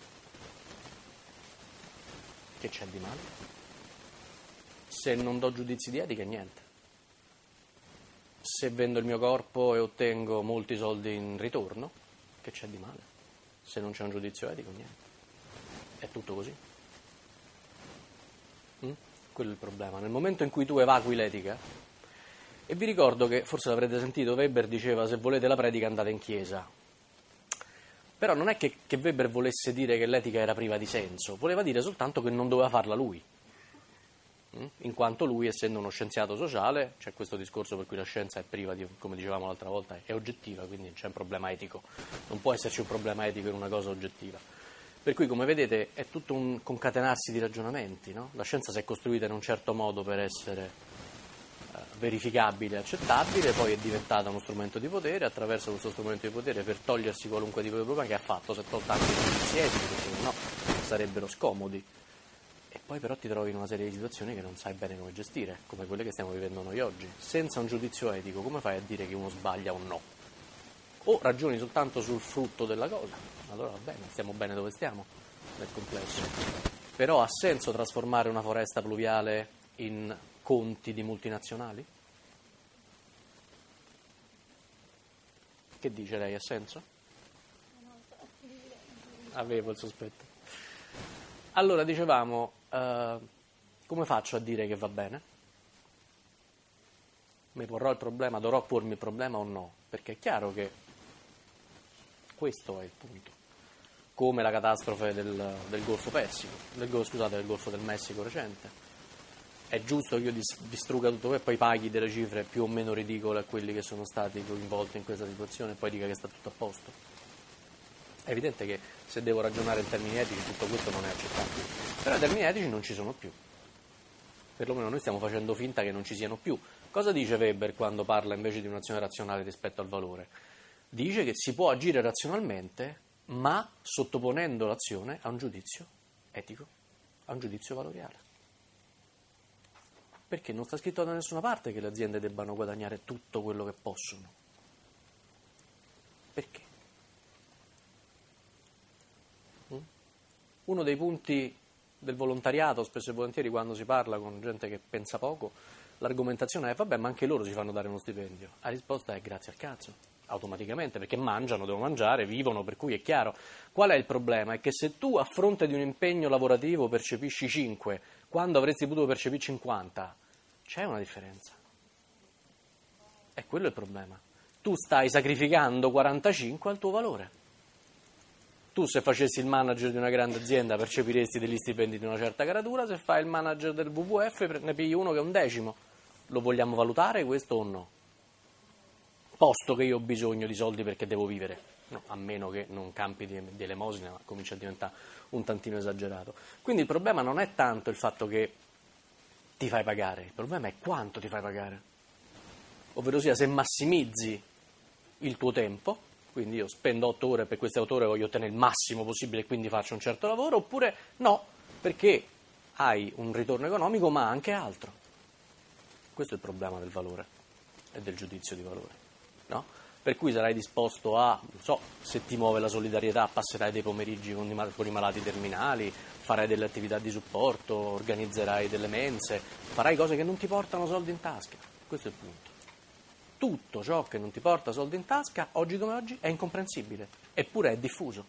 S1: Che c'è di male? Se non do giudizi di etica, niente. Se vendo il mio corpo e ottengo molti soldi in ritorno, che c'è di male? Se non c'è un giudizio etico, niente. È tutto così. Mm? Quello è il problema. Nel momento in cui tu evacui l'etica, E vi ricordo che, forse l'avrete sentito, Weber diceva se volete la predica andate in chiesa. Però non è che, che Weber volesse dire che l'etica era priva di senso, voleva dire soltanto che non doveva farla lui. In quanto lui, essendo uno scienziato sociale, c'è questo discorso per cui la scienza è priva di, come dicevamo l'altra volta, è oggettiva, quindi non c'è un problema etico, non può esserci un problema etico in una cosa oggettiva. Per cui, come vedete, è tutto un concatenarsi di ragionamenti, no? La scienza si è costruita in un certo modo per essere eh, verificabile e accettabile, poi è diventata uno strumento di potere, attraverso questo strumento di potere per togliersi qualunque tipo di problema che ha fatto, si è tolto anche i giudizi etici, perché no sarebbero scomodi. E poi però ti trovi in una serie di situazioni che non sai bene come gestire, come quelle che stiamo vivendo noi oggi. Senza un giudizio etico, come fai a dire che uno sbaglia o no? O ragioni soltanto sul frutto della cosa, allora va bene, stiamo bene dove stiamo, nel complesso. Però ha senso trasformare una foresta pluviale in conti di multinazionali? Che dice lei, ha senso? Avevo il sospetto. Allora, dicevamo, eh, come faccio a dire che va bene? Mi porrò il problema, dovrò pormi il problema o no? Perché è chiaro che questo è il punto. Come la catastrofe del, del Golfo Persico, del, scusate, del Golfo del Messico recente. È giusto che io distrugga tutto e poi paghi delle cifre più o meno ridicole a quelli che sono stati coinvolti in questa situazione e poi dica che sta tutto a posto? È evidente che se devo ragionare in termini etici tutto questo non è accettabile, però i termini etici non ci sono più, perlomeno noi stiamo facendo finta che non ci siano più. Cosa dice Weber quando parla invece di un'azione razionale rispetto al valore? Dice che si può agire razionalmente ma sottoponendo l'azione a un giudizio etico, a un giudizio valoriale, perché non sta scritto da nessuna parte che le aziende debbano guadagnare tutto quello che possono. Perché? Uno dei punti del volontariato, spesso e volentieri quando si parla con gente che pensa poco, l'argomentazione è vabbè ma anche loro si fanno dare uno stipendio. La risposta è grazie al cazzo, automaticamente, perché mangiano, devono mangiare, vivono, per cui è chiaro. Qual è il problema? È che se tu a fronte di un impegno lavorativo percepisci cinque, quando avresti potuto percepire cinquanta, c'è una differenza. E quello è il problema. Tu stai sacrificando quarantacinque al tuo valore. Tu se facessi il manager di una grande azienda percepiresti degli stipendi di una certa caratura, se fai il manager del W W F ne pigli uno che è un decimo. Lo vogliamo valutare questo o no? Posto che io ho bisogno di soldi perché devo vivere, no, a meno che non campi di, di elemosina, ma comincia a diventare un tantino esagerato. Quindi il problema non è tanto il fatto che ti fai pagare, il problema è quanto ti fai pagare. Ovvero sia, se massimizzi il tuo tempo, quindi io spendo otto ore, per queste otto ore voglio ottenere il massimo possibile e quindi faccio un certo lavoro, oppure no, perché hai un ritorno economico ma anche altro. Questo è il problema del valore e del giudizio di valore, no? Per cui sarai disposto a, non so, se ti muove la solidarietà, passerai dei pomeriggi con i, mal- con i malati terminali, farai delle attività di supporto, organizzerai delle mense, farai cose che non ti portano soldi in tasca. Questo è il punto. Tutto ciò che non ti porta soldi in tasca, oggi come oggi, è incomprensibile, eppure è diffuso.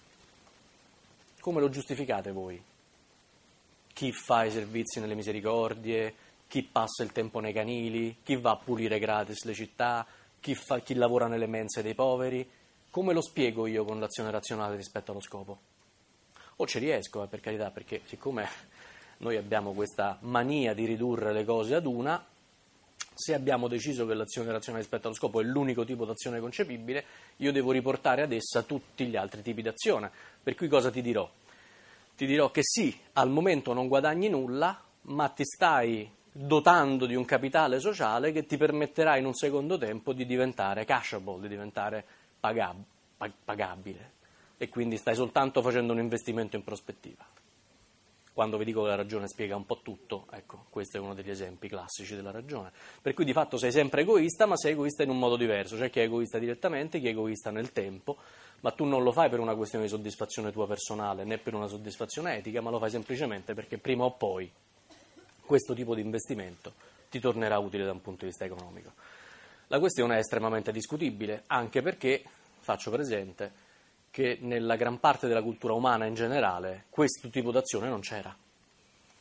S1: Come lo giustificate voi? Chi fa i servizi nelle misericordie, chi passa il tempo nei canili, chi va a pulire gratis le città, chi, fa, chi lavora nelle mense dei poveri? Come lo spiego io con l'azione razionale rispetto allo scopo? O ci riesco, eh, per carità, perché siccome noi abbiamo questa mania di ridurre le cose ad una, se abbiamo deciso che l'azione razionale rispetto allo scopo è l'unico tipo d'azione concepibile, io devo riportare ad essa tutti gli altri tipi d'azione. Per cui cosa ti dirò? Ti dirò che sì, al momento non guadagni nulla, ma ti stai dotando di un capitale sociale che ti permetterà in un secondo tempo di diventare cashable, di diventare pagab- pagabile. E quindi stai soltanto facendo un investimento in prospettiva. Quando vi dico che la ragione spiega un po' tutto, ecco, questo è uno degli esempi classici della ragione. Per cui di fatto sei sempre egoista, ma sei egoista in un modo diverso. C'è chi è egoista direttamente, chi è egoista nel tempo, ma tu non lo fai per una questione di soddisfazione tua personale, né per una soddisfazione etica, ma lo fai semplicemente perché prima o poi questo tipo di investimento ti tornerà utile da un punto di vista economico. La questione è estremamente discutibile, anche perché, faccio presente, che nella gran parte della cultura umana in generale questo tipo d'azione non c'era.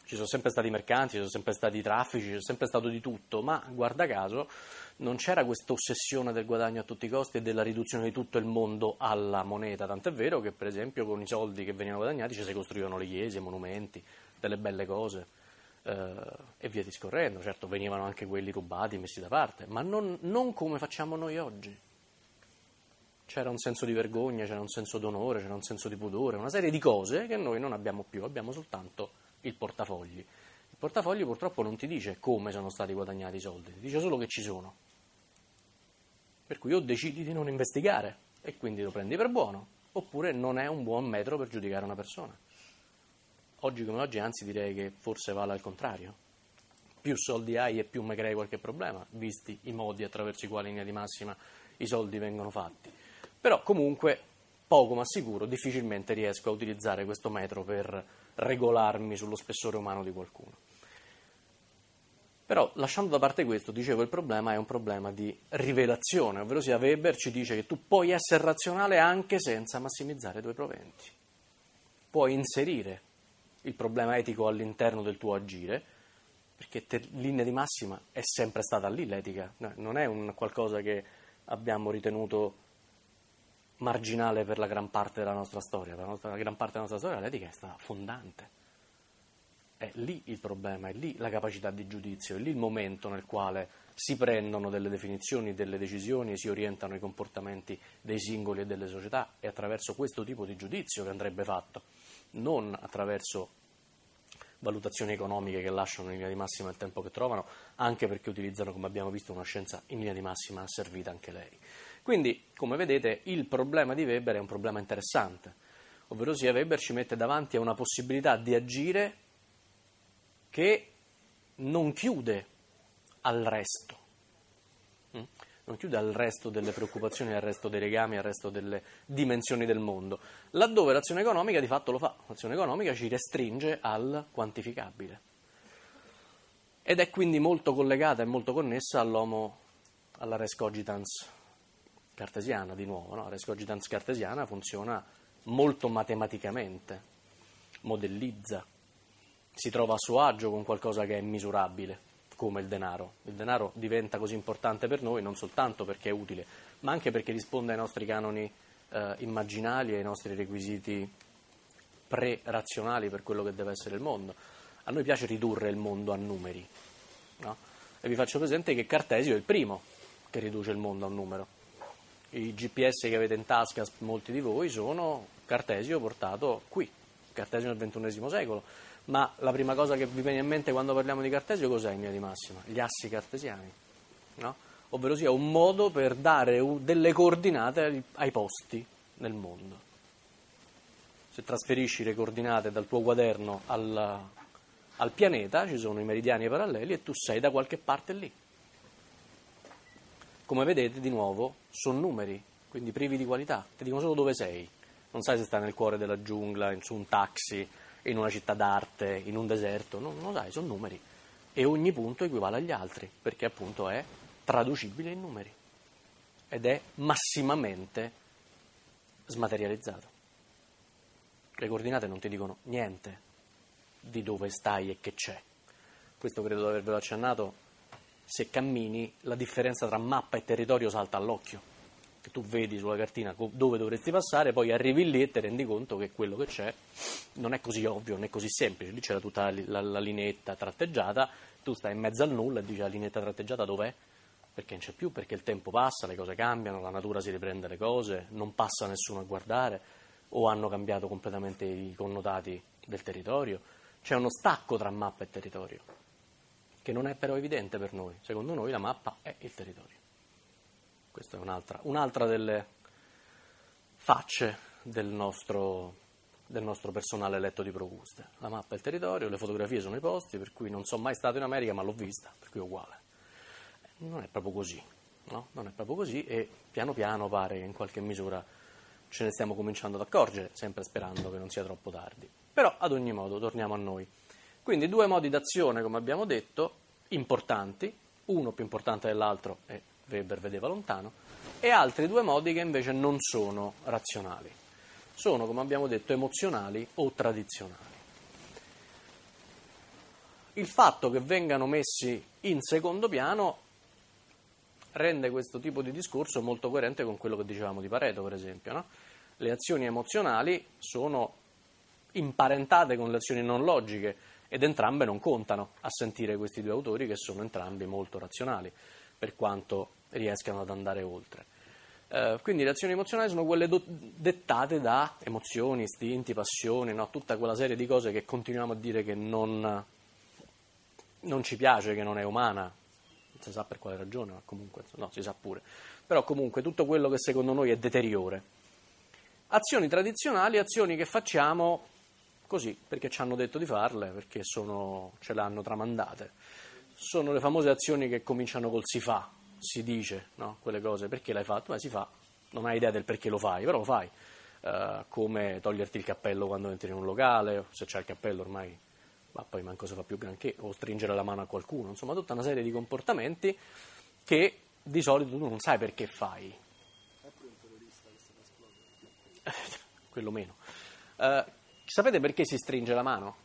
S1: Ci sono sempre stati mercanti, ci sono sempre stati traffici, c'è sempre stato di tutto, ma guarda caso non c'era questa ossessione del guadagno a tutti i costi e della riduzione di tutto il mondo alla moneta, tant'è vero che per esempio con i soldi che venivano guadagnati ci si costruivano le chiese, monumenti, delle belle cose eh, e via discorrendo. Certo venivano anche quelli rubati, messi da parte, ma non, non come facciamo noi oggi. C'era un senso di vergogna, c'era un senso d'onore, c'era un senso di pudore, una serie di cose che noi non abbiamo più, abbiamo soltanto il portafogli. Il portafogli purtroppo non ti dice come sono stati guadagnati i soldi, ti dice solo che ci sono. Per cui o decidi di non investigare e quindi lo prendi per buono, oppure non è un buon metro per giudicare una persona. Oggi come oggi anzi direi che forse vale al contrario. Più soldi hai e più mi crei qualche problema, visti i modi attraverso i quali in linea di massima i soldi vengono fatti. Però comunque, poco ma sicuro, difficilmente riesco a utilizzare questo metro per regolarmi sullo spessore umano di qualcuno. Però, lasciando da parte questo, dicevo, il problema è un problema di rivelazione, ovvero sia Weber ci dice che tu puoi essere razionale anche senza massimizzare i tuoi proventi. Puoi inserire il problema etico all'interno del tuo agire, perché te, linea di massima è sempre stata lì l'etica, non è un qualcosa che abbiamo ritenuto marginale per la gran parte della nostra storia, per la, nostra, la gran parte della nostra storia l'etica è stata fondante. È lì il problema, è lì la capacità di giudizio, è lì il momento nel quale si prendono delle definizioni, delle decisioni e si orientano i comportamenti dei singoli e delle società. È attraverso questo tipo di giudizio che andrebbe fatto, non attraverso valutazioni economiche che lasciano in linea di massima il tempo che trovano, anche perché utilizzano, come abbiamo visto, una scienza in linea di massima asservita anche lei. Quindi, come vedete, il problema di Weber è un problema interessante, ovvero sia Weber ci mette davanti a una possibilità di agire che non chiude al resto, non chiude al resto delle preoccupazioni, al resto dei legami, al resto delle dimensioni del mondo, laddove l'azione economica di fatto lo fa. L'azione economica ci restringe al quantificabile ed è quindi molto collegata e molto connessa all'homo, alla res cogitans cartesiana di nuovo, no? La res cogitans cartesiana funziona molto matematicamente, modellizza, si trova a suo agio con qualcosa che è misurabile, come il denaro. Il denaro diventa così importante per noi non soltanto perché è utile, ma anche perché risponde ai nostri canoni eh, immaginali, ai nostri requisiti pre-razionali per quello che deve essere il mondo. A noi piace ridurre il mondo a numeri, no? E vi faccio presente che Cartesio è il primo che riduce il mondo a un numero. I G P S che avete in tasca, molti di voi, sono Cartesio portato qui, Cartesio nel ventunesimo secolo. Ma la prima cosa che vi viene in mente quando parliamo di Cartesio cos'è in linea di massima? Gli assi cartesiani, no? Ovvero sia un modo per dare delle coordinate ai posti nel mondo. Se trasferisci le coordinate dal tuo quaderno al, al pianeta, ci sono i meridiani paralleli e tu sei da qualche parte lì. Come vedete, di nuovo, sono numeri, quindi privi di qualità. Ti dicono solo dove sei. Non sai se stai nel cuore della giungla, su un taxi, in una città d'arte, in un deserto, no, non lo sai, sono numeri. E ogni punto equivale agli altri, perché appunto è traducibile in numeri. Ed è massimamente smaterializzato. Le coordinate non ti dicono niente di dove stai e che c'è. Questo credo di avervelo accennato. Se cammini, la differenza tra mappa e territorio salta all'occhio. Che tu vedi sulla cartina dove dovresti passare, poi arrivi lì e ti rendi conto che quello che c'è non è così ovvio, non è così semplice. Lì c'era tutta la, la, la lineetta tratteggiata, tu stai in mezzo al nulla e dici la lineetta tratteggiata dov'è? Perché non c'è più, perché il tempo passa, le cose cambiano, la natura si riprende le cose, non passa nessuno a guardare, o hanno cambiato completamente i connotati del territorio. C'è uno stacco tra mappa e territorio, che non è però evidente per noi. Secondo noi la mappa è il territorio. Questa è un'altra, un'altra delle facce del nostro, del nostro personale letto di Procuste. La mappa è il territorio, le fotografie sono i posti, per cui non sono mai stato in America ma l'ho vista, per cui è uguale. Non è proprio così, no? Non è proprio così e piano piano pare che in qualche misura ce ne stiamo cominciando ad accorgere, sempre sperando che non sia troppo tardi. Però ad ogni modo torniamo a noi. Quindi due modi d'azione, come abbiamo detto, importanti, uno più importante dell'altro è Weber vedeva lontano, e altri due modi che invece non sono razionali. Sono, come abbiamo detto, emozionali o tradizionali. il fatto che vengano messi in secondo piano rende questo tipo di discorso molto coerente con quello che dicevamo di Pareto, per esempio, no? Le azioni emozionali sono imparentate con le azioni non logiche ed entrambe non contano, a sentire questi due autori che sono entrambi molto razionali, per quanto riescano ad andare oltre. Eh, quindi le azioni emozionali sono quelle do- dettate da emozioni, istinti, passioni, no? Tutta quella serie di cose che continuiamo a dire che non, non ci piace, che non è umana, non si sa per quale ragione, ma comunque, no, si sa pure, però comunque tutto quello che secondo noi è deteriore. Azioni tradizionali, azioni che facciamo così, perché ci hanno detto di farle, perché sono, ce le hanno tramandate. Sono le famose azioni che cominciano col si fa, si dice, no? Quelle cose, perché l'hai fatto? Beh, si fa, non hai idea del perché lo fai, però lo fai. Uh, come toglierti il cappello quando entri in un locale, se c'è il cappello ormai, ma poi manco si fa più granché, o stringere la mano a qualcuno, insomma tutta una serie di comportamenti che di solito tu non sai perché fai. Quello meno. Uh, sapete perché si stringe la mano?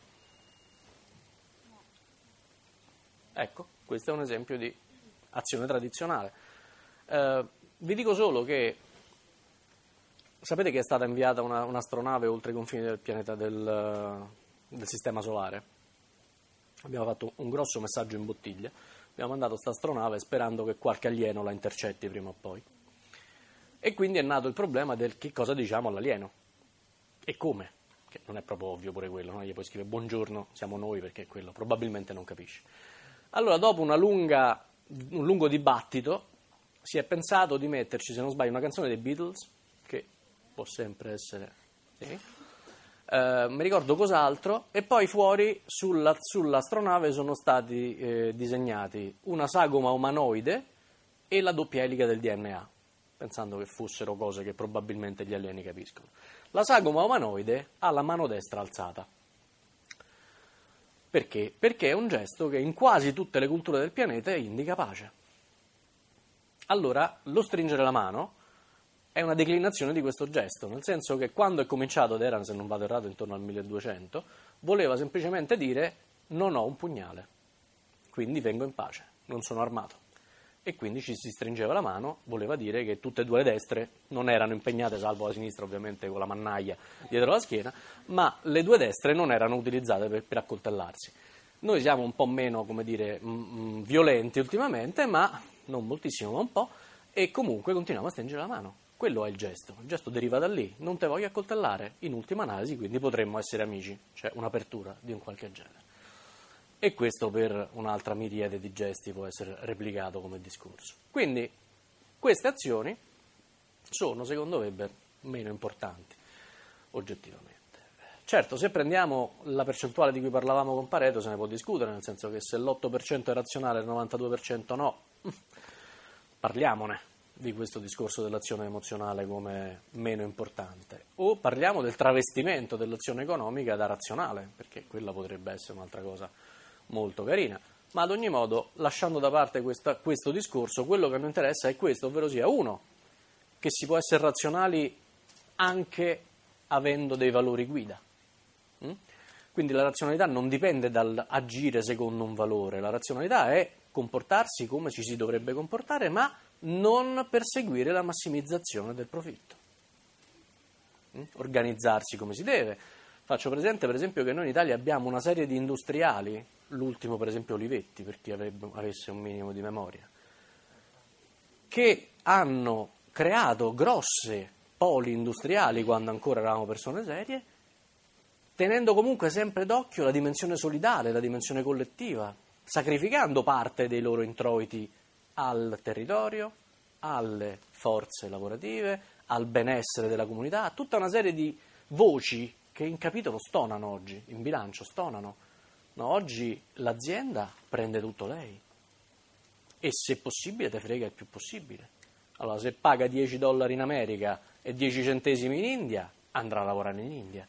S1: Ecco, questo è un esempio di azione tradizionale. Uh, vi dico solo che sapete che è stata inviata una, un'astronave oltre i confini del pianeta del, del sistema solare? Abbiamo fatto un grosso messaggio in bottiglia, abbiamo mandato questa astronave sperando che qualche alieno la intercetti prima o poi. E quindi è nato il problema del che cosa diciamo all'alieno e come, che non è proprio ovvio pure quello, no? Gli puoi scrivere buongiorno, siamo noi, perché quello probabilmente non capisce. Allora dopo una lunga, un lungo dibattito si è pensato di metterci, se non sbaglio, una canzone dei Beatles, che può sempre essere, sì, eh, mi ricordo cos'altro, e poi fuori sulla, sull'astronave sono stati eh, disegnati una sagoma umanoide e la doppia elica del D N A, pensando che fossero cose che probabilmente gli alieni capiscono. La sagoma umanoide ha la mano destra alzata. Perché? Perché è un gesto che in quasi tutte le culture del pianeta indica pace. Allora, lo stringere la mano è una declinazione di questo gesto, nel senso che quando è cominciato, ed era, se non vado errato, intorno al milleduecento, voleva semplicemente dire non ho un pugnale, quindi vengo in pace, non sono armato. E quindi ci si stringeva la mano, voleva dire che tutte e due le destre non erano impegnate, salvo la sinistra ovviamente con la mannaia dietro la schiena, ma le due destre non erano utilizzate per, per accoltellarsi. Noi siamo un po' meno, come dire, mh, violenti ultimamente, ma non moltissimo, ma un po', e comunque continuiamo a stringere la mano. Quello è il gesto, il gesto deriva da lì, non te voglio accoltellare, in ultima analisi, quindi potremmo essere amici, cioè un'apertura di un qualche genere. E questo per un'altra miriade di gesti può essere replicato come discorso. Quindi queste azioni sono, secondo Weber, meno importanti, oggettivamente. Certo, se prendiamo la percentuale di cui parlavamo con Pareto, se ne può discutere, nel senso che se l'otto per cento è razionale e il novantadue per cento no, parliamone di questo discorso dell'azione emozionale come meno importante. O parliamo del travestimento dell'azione economica da razionale, perché quella potrebbe essere un'altra cosa molto carina, ma ad ogni modo, lasciando da parte questa, questo discorso, quello che mi interessa è questo, ovvero sia, uno, che si può essere razionali anche avendo dei valori guida. Mm? Quindi la razionalità non dipende dall'agire secondo un valore, la razionalità è comportarsi come ci si dovrebbe comportare, ma non perseguire la massimizzazione del profitto. Mm? Organizzarsi come si deve. Faccio presente, per esempio, che noi in Italia abbiamo una serie di industriali, l'ultimo per esempio Olivetti, per chi avrebbe, avesse un minimo di memoria, che hanno creato grosse poli industriali quando ancora eravamo persone serie, tenendo comunque sempre d'occhio la dimensione solidale, la dimensione collettiva, sacrificando parte dei loro introiti al territorio, alle forze lavorative, al benessere della comunità, a tutta una serie di voci che in capitolo stonano oggi, in bilancio stonano. No, oggi l'azienda prende tutto lei e se possibile te frega il più possibile. Allora se paga dieci dollari in America e dieci centesimi in India, andrà a lavorare in India.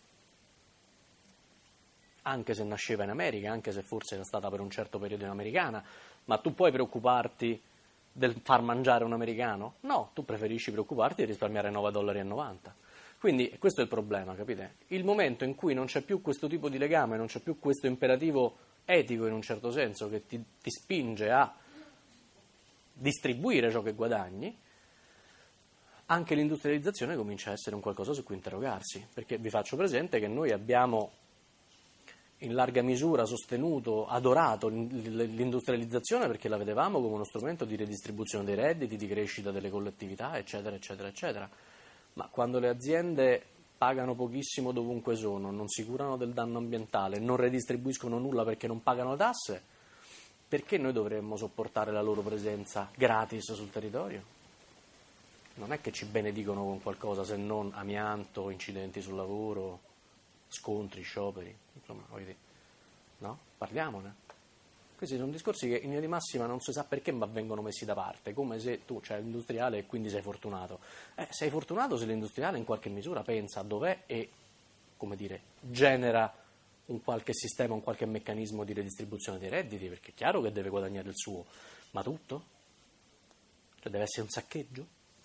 S1: Anche se nasceva in America, anche se forse era stata per un certo periodo in americana, ma tu puoi preoccuparti del far mangiare un americano? No, tu preferisci preoccuparti di risparmiare nove dollari e novanta. Quindi questo è il problema, capite? Il momento in cui non c'è più questo tipo di legame, non c'è più questo imperativo etico in un certo senso che ti, ti spinge a distribuire ciò che guadagni, anche l'industrializzazione comincia a essere un qualcosa su cui interrogarsi, perché vi faccio presente che noi abbiamo in larga misura sostenuto, adorato l'industrializzazione perché la vedevamo come uno strumento di redistribuzione dei redditi, di crescita delle collettività, eccetera, eccetera, eccetera. Ma quando le aziende pagano pochissimo dovunque sono, non si curano del danno ambientale, non redistribuiscono nulla perché non pagano tasse, perché noi dovremmo sopportare la loro presenza gratis sul territorio? Non è che ci benedicono con qualcosa se non amianto, incidenti sul lavoro, scontri, scioperi, insomma, no? Parliamone. Questi sono discorsi che in linea di massima non si sa perché ma vengono messi da parte, come se tu c'hai l'industriale e quindi sei fortunato. Eh, sei fortunato se l'industriale in qualche misura pensa dov'è e, come dire, genera un qualche sistema, un qualche meccanismo di redistribuzione dei redditi, perché è chiaro che deve guadagnare il suo, ma tutto? Cioè deve essere un saccheggio?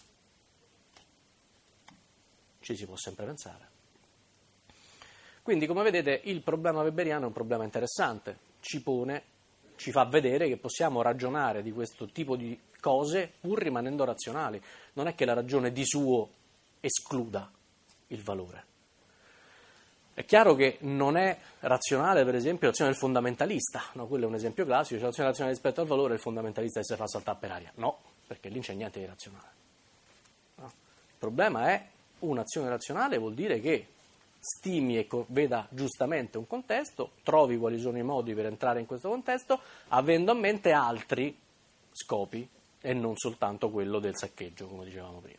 S1: Ci si può sempre pensare. Quindi, come vedete, il problema weberiano è un problema interessante, ci pone, ci fa vedere che possiamo ragionare di questo tipo di cose pur rimanendo razionali. Non è che la ragione di suo escluda il valore. È chiaro che non è razionale, per esempio, l'azione del fondamentalista, no? Quello è un esempio classico, cioè l'azione razionale rispetto al valore, il fondamentalista che si fa saltare per aria. No, perché lì non c'è niente di razionale. No? Il problema è un'azione razionale vuol dire che stimi e veda giustamente un contesto, trovi quali sono i modi per entrare in questo contesto, avendo a mente altri scopi e non soltanto quello del saccheggio, come dicevamo prima.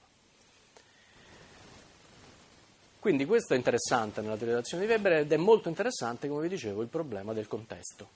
S1: Quindi questo è interessante nella teoria dell'azione di Weber ed è molto interessante, come vi dicevo, il problema del contesto.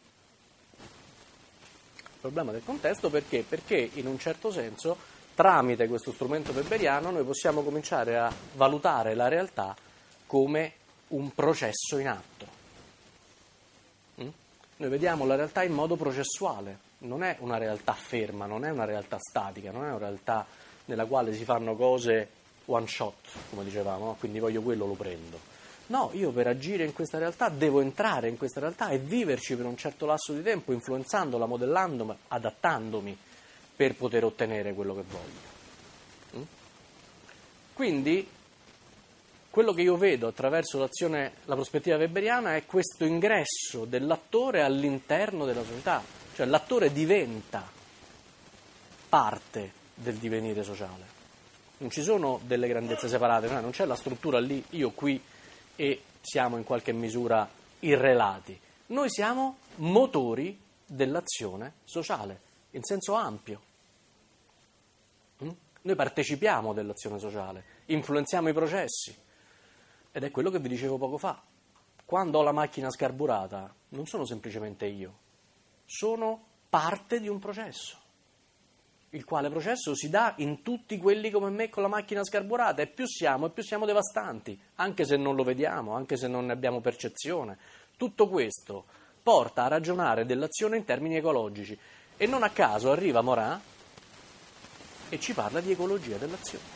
S1: Il problema del contesto perché? Perché in un certo senso, tramite questo strumento weberiano, noi possiamo cominciare a valutare la realtà come un processo in atto. Mm? Noi vediamo la realtà in modo processuale, non è una realtà ferma, non è una realtà statica, non è una realtà nella quale si fanno cose one shot, come dicevamo, quindi voglio quello, lo prendo. No, io per agire in questa realtà devo entrare in questa realtà e viverci per un certo lasso di tempo, influenzandola, modellandomi, adattandomi per poter ottenere quello che voglio. Mm? Quindi quello che io vedo attraverso l'azione, la prospettiva weberiana è questo ingresso dell'attore all'interno della società, cioè l'attore diventa parte del divenire sociale. Non ci sono delle grandezze separate, no? Non c'è la struttura lì, io qui e siamo in qualche misura irrelati. Noi siamo motori dell'azione sociale, in senso ampio. Mm? Noi partecipiamo dell'azione sociale, influenziamo i processi. Ed è quello che vi dicevo poco fa. Quando ho la macchina scarburata, non sono semplicemente io, sono parte di un processo, il quale processo si dà in tutti quelli come me con la macchina scarburata, e più siamo e più siamo devastanti, anche se non lo vediamo, anche se non ne abbiamo percezione. Tutto questo porta a ragionare dell'azione in termini ecologici, e non a caso arriva Morin e ci parla di ecologia dell'azione.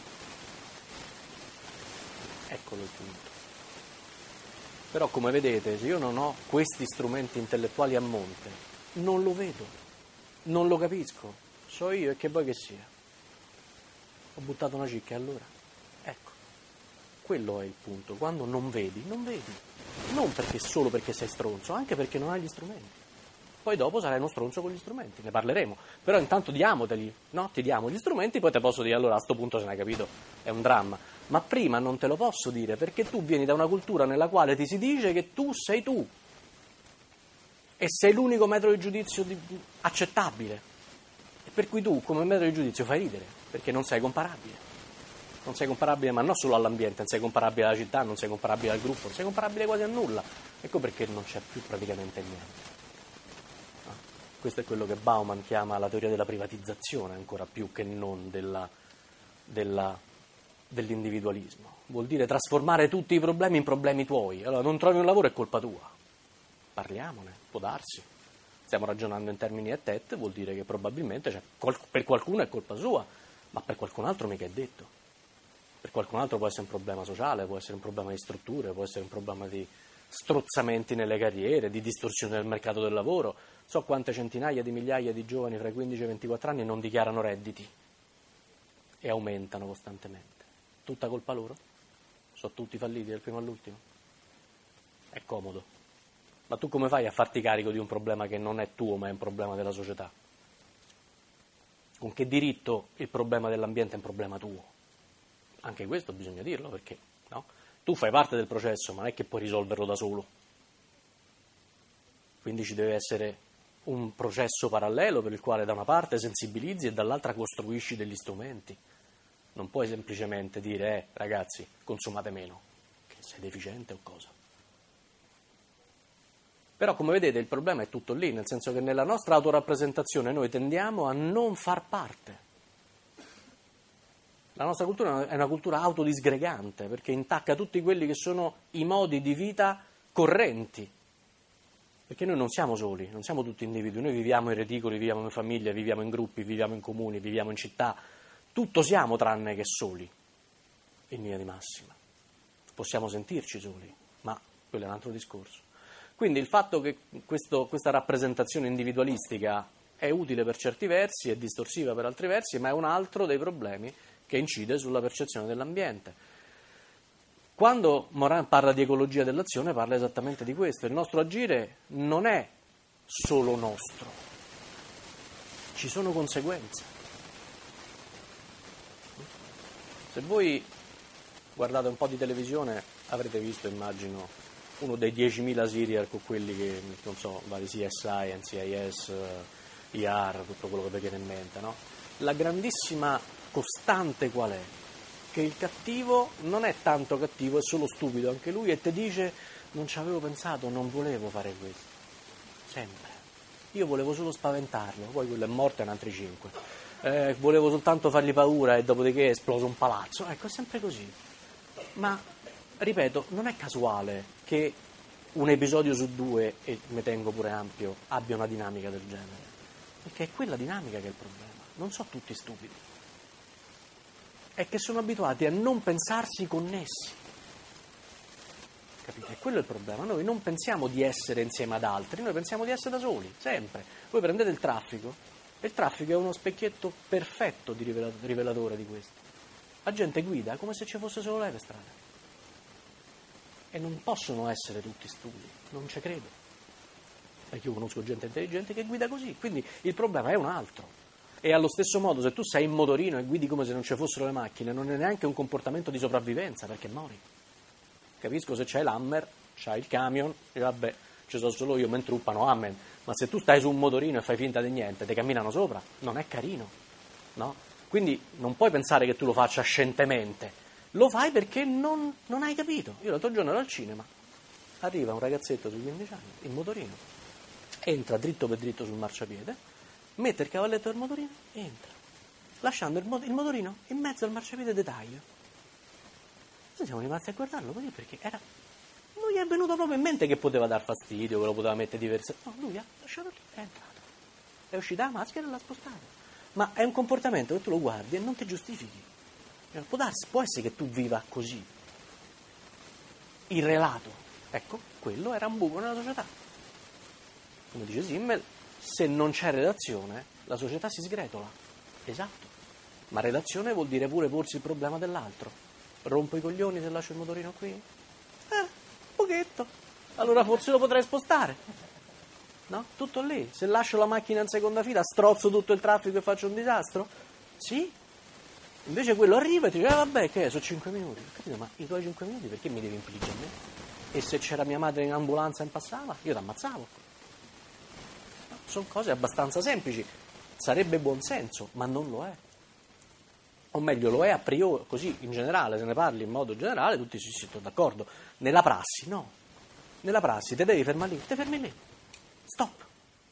S1: Eccolo il punto. Però, come vedete, se io non ho questi strumenti intellettuali a monte, non lo vedo, non lo capisco. So io e che vuoi che sia. Ho buttato una cicca, allora. Ecco, quello è il punto. Quando non vedi, non vedi. Non perché solo perché sei stronzo, anche perché non hai gli strumenti. Poi dopo sarai uno stronzo con gli strumenti, ne parleremo. Però intanto diamoteli, no? Ti diamo gli strumenti, poi te posso dire, allora a sto punto se n'hai capito, è un dramma. Ma prima non te lo posso dire, perché tu vieni da una cultura nella quale ti si dice che tu sei tu. E sei l'unico metro di giudizio di... accettabile. E per cui tu, come metro di giudizio, fai ridere, perché non sei comparabile. Non sei comparabile, ma non solo all'ambiente, non sei comparabile alla città, non sei comparabile al gruppo, non sei comparabile quasi a nulla. Ecco perché non c'è più praticamente niente. Questo è quello che Bauman chiama la teoria della privatizzazione, ancora più che non della, della, dell'individualismo. Vuol dire trasformare tutti i problemi in problemi tuoi. Allora, non trovi un lavoro, è colpa tua. Parliamone, può darsi. Stiamo ragionando in termini et et, vuol dire che probabilmente cioè, per qualcuno è colpa sua, ma per qualcun altro mica è detto. Per qualcun altro può essere un problema sociale, può essere un problema di strutture, può essere un problema di strozzamenti nelle carriere, di distorsione del mercato del lavoro. So quante centinaia di migliaia di giovani fra i quindici e i ventiquattro anni non dichiarano redditi e aumentano costantemente. Tutta colpa loro? Sono tutti falliti dal primo all'ultimo? È comodo. Ma tu come fai a farti carico di un problema che non è tuo ma è un problema della società? Con che diritto il problema dell'ambiente è un problema tuo? Anche questo bisogna dirlo, perché no? Tu fai parte del processo, ma non è che puoi risolverlo da solo. Quindi ci deve essere un processo parallelo per il quale da una parte sensibilizzi e dall'altra costruisci degli strumenti. Non puoi semplicemente dire, eh, ragazzi, consumate meno, che sei deficiente o cosa. Però, come vedete, il problema è tutto lì, nel senso che nella nostra autorappresentazione noi tendiamo a non far parte. La nostra cultura è una cultura autodisgregante, perché intacca tutti quelli che sono i modi di vita correnti. Perché noi non siamo soli, non siamo tutti individui, noi viviamo in reticoli, viviamo in famiglie, viviamo in gruppi, viviamo in comuni, viviamo in città. Tutto siamo tranne che soli, in linea di massima. Possiamo sentirci soli, ma quello è un altro discorso. Quindi il fatto che questo, questa rappresentazione individualistica è utile per certi versi, è distorsiva per altri versi, ma è un altro dei problemi che incide sulla percezione dell'ambiente. Quando Morin parla di ecologia dell'azione parla esattamente di questo. Il nostro agire non è solo nostro, ci sono conseguenze. Se voi guardate un po' di televisione avrete visto, immagino, uno dei diecimila serial con quelli che, non so, vari C S I, N C I S, I R, tutto quello che vi viene in mente, no? La grandissima costante qual è? Che il cattivo non è tanto cattivo, è solo stupido anche lui e ti dice non ci avevo pensato, non volevo fare questo. Sempre. Io volevo solo spaventarlo, poi quello è morto e in altri cinque. Eh, volevo soltanto fargli paura e dopodiché è esploso un palazzo. Ecco, è sempre così. Ma, ripeto, non è casuale che un episodio su due, e mi tengo pure ampio, abbia una dinamica del genere. Perché è quella dinamica che è il problema. Non sono tutti stupidi. È che sono abituati a non pensarsi connessi. Capite? Quello è il problema. Noi non pensiamo di essere insieme ad altri, noi pensiamo di essere da soli, sempre. Voi prendete il traffico, e il traffico è uno specchietto perfetto di rivelatore di questo. La gente guida come se ci fosse solo lei per strada. E non possono essere tutti stupidi, non ci credo. Perché io conosco gente intelligente che guida così, quindi il problema è un altro. E allo stesso modo, se tu sei in motorino e guidi come se non ci fossero le macchine, non è neanche un comportamento di sopravvivenza, perché mori. Capisco se c'hai l'Hammer, c'hai il camion, e vabbè, ci sono solo io, mi intruppano, amen. Ma se tu stai su un motorino e fai finta di niente, ti camminano sopra, non è carino, no? Quindi non puoi pensare che tu lo faccia scientemente, lo fai perché non, non hai capito. Io l'altro giorno ero al cinema, arriva un ragazzetto di quindici anni, in motorino, entra dritto per dritto sul marciapiede, mette il cavalletto del motorino e entra, lasciando il, mo- il motorino in mezzo al marciapiede di taglio. Noi siamo rimasti a guardarlo così perché era... non gli è venuto proprio in mente che poteva dar fastidio, che lo poteva mettere diverso. No, lui ha lasciato lì, è entrato. È uscita la maschera e l'ha spostata. Ma è un comportamento che tu lo guardi e non ti giustifichi. Può darsi, può essere che tu viva così. Irrelato. Ecco, quello era un buco nella società. Come dice Simmel, se non c'è relazione, la società si sgretola. Esatto. Ma relazione vuol dire pure porsi il problema dell'altro. Rompo i coglioni se lascio il motorino qui? Eh, un pochetto. Allora forse lo potrei spostare. No? Tutto lì. Se lascio la macchina in seconda fila, strozzo tutto il traffico e faccio un disastro? Sì. Invece quello arriva e ti dice, eh vabbè, che è? Sono cinque minuti. Ho capito, ma i tuoi cinque minuti perché mi devi infliggere a me? E se c'era mia madre in ambulanza e passava, io ti ammazzavo. Sono cose abbastanza semplici, sarebbe buon senso, ma non lo è. O meglio, lo è a priori, così in generale, se ne parli in modo generale, tutti si sono d'accordo. Nella prassi, no. Nella prassi te devi fermare lì, te fermi lì. Stop.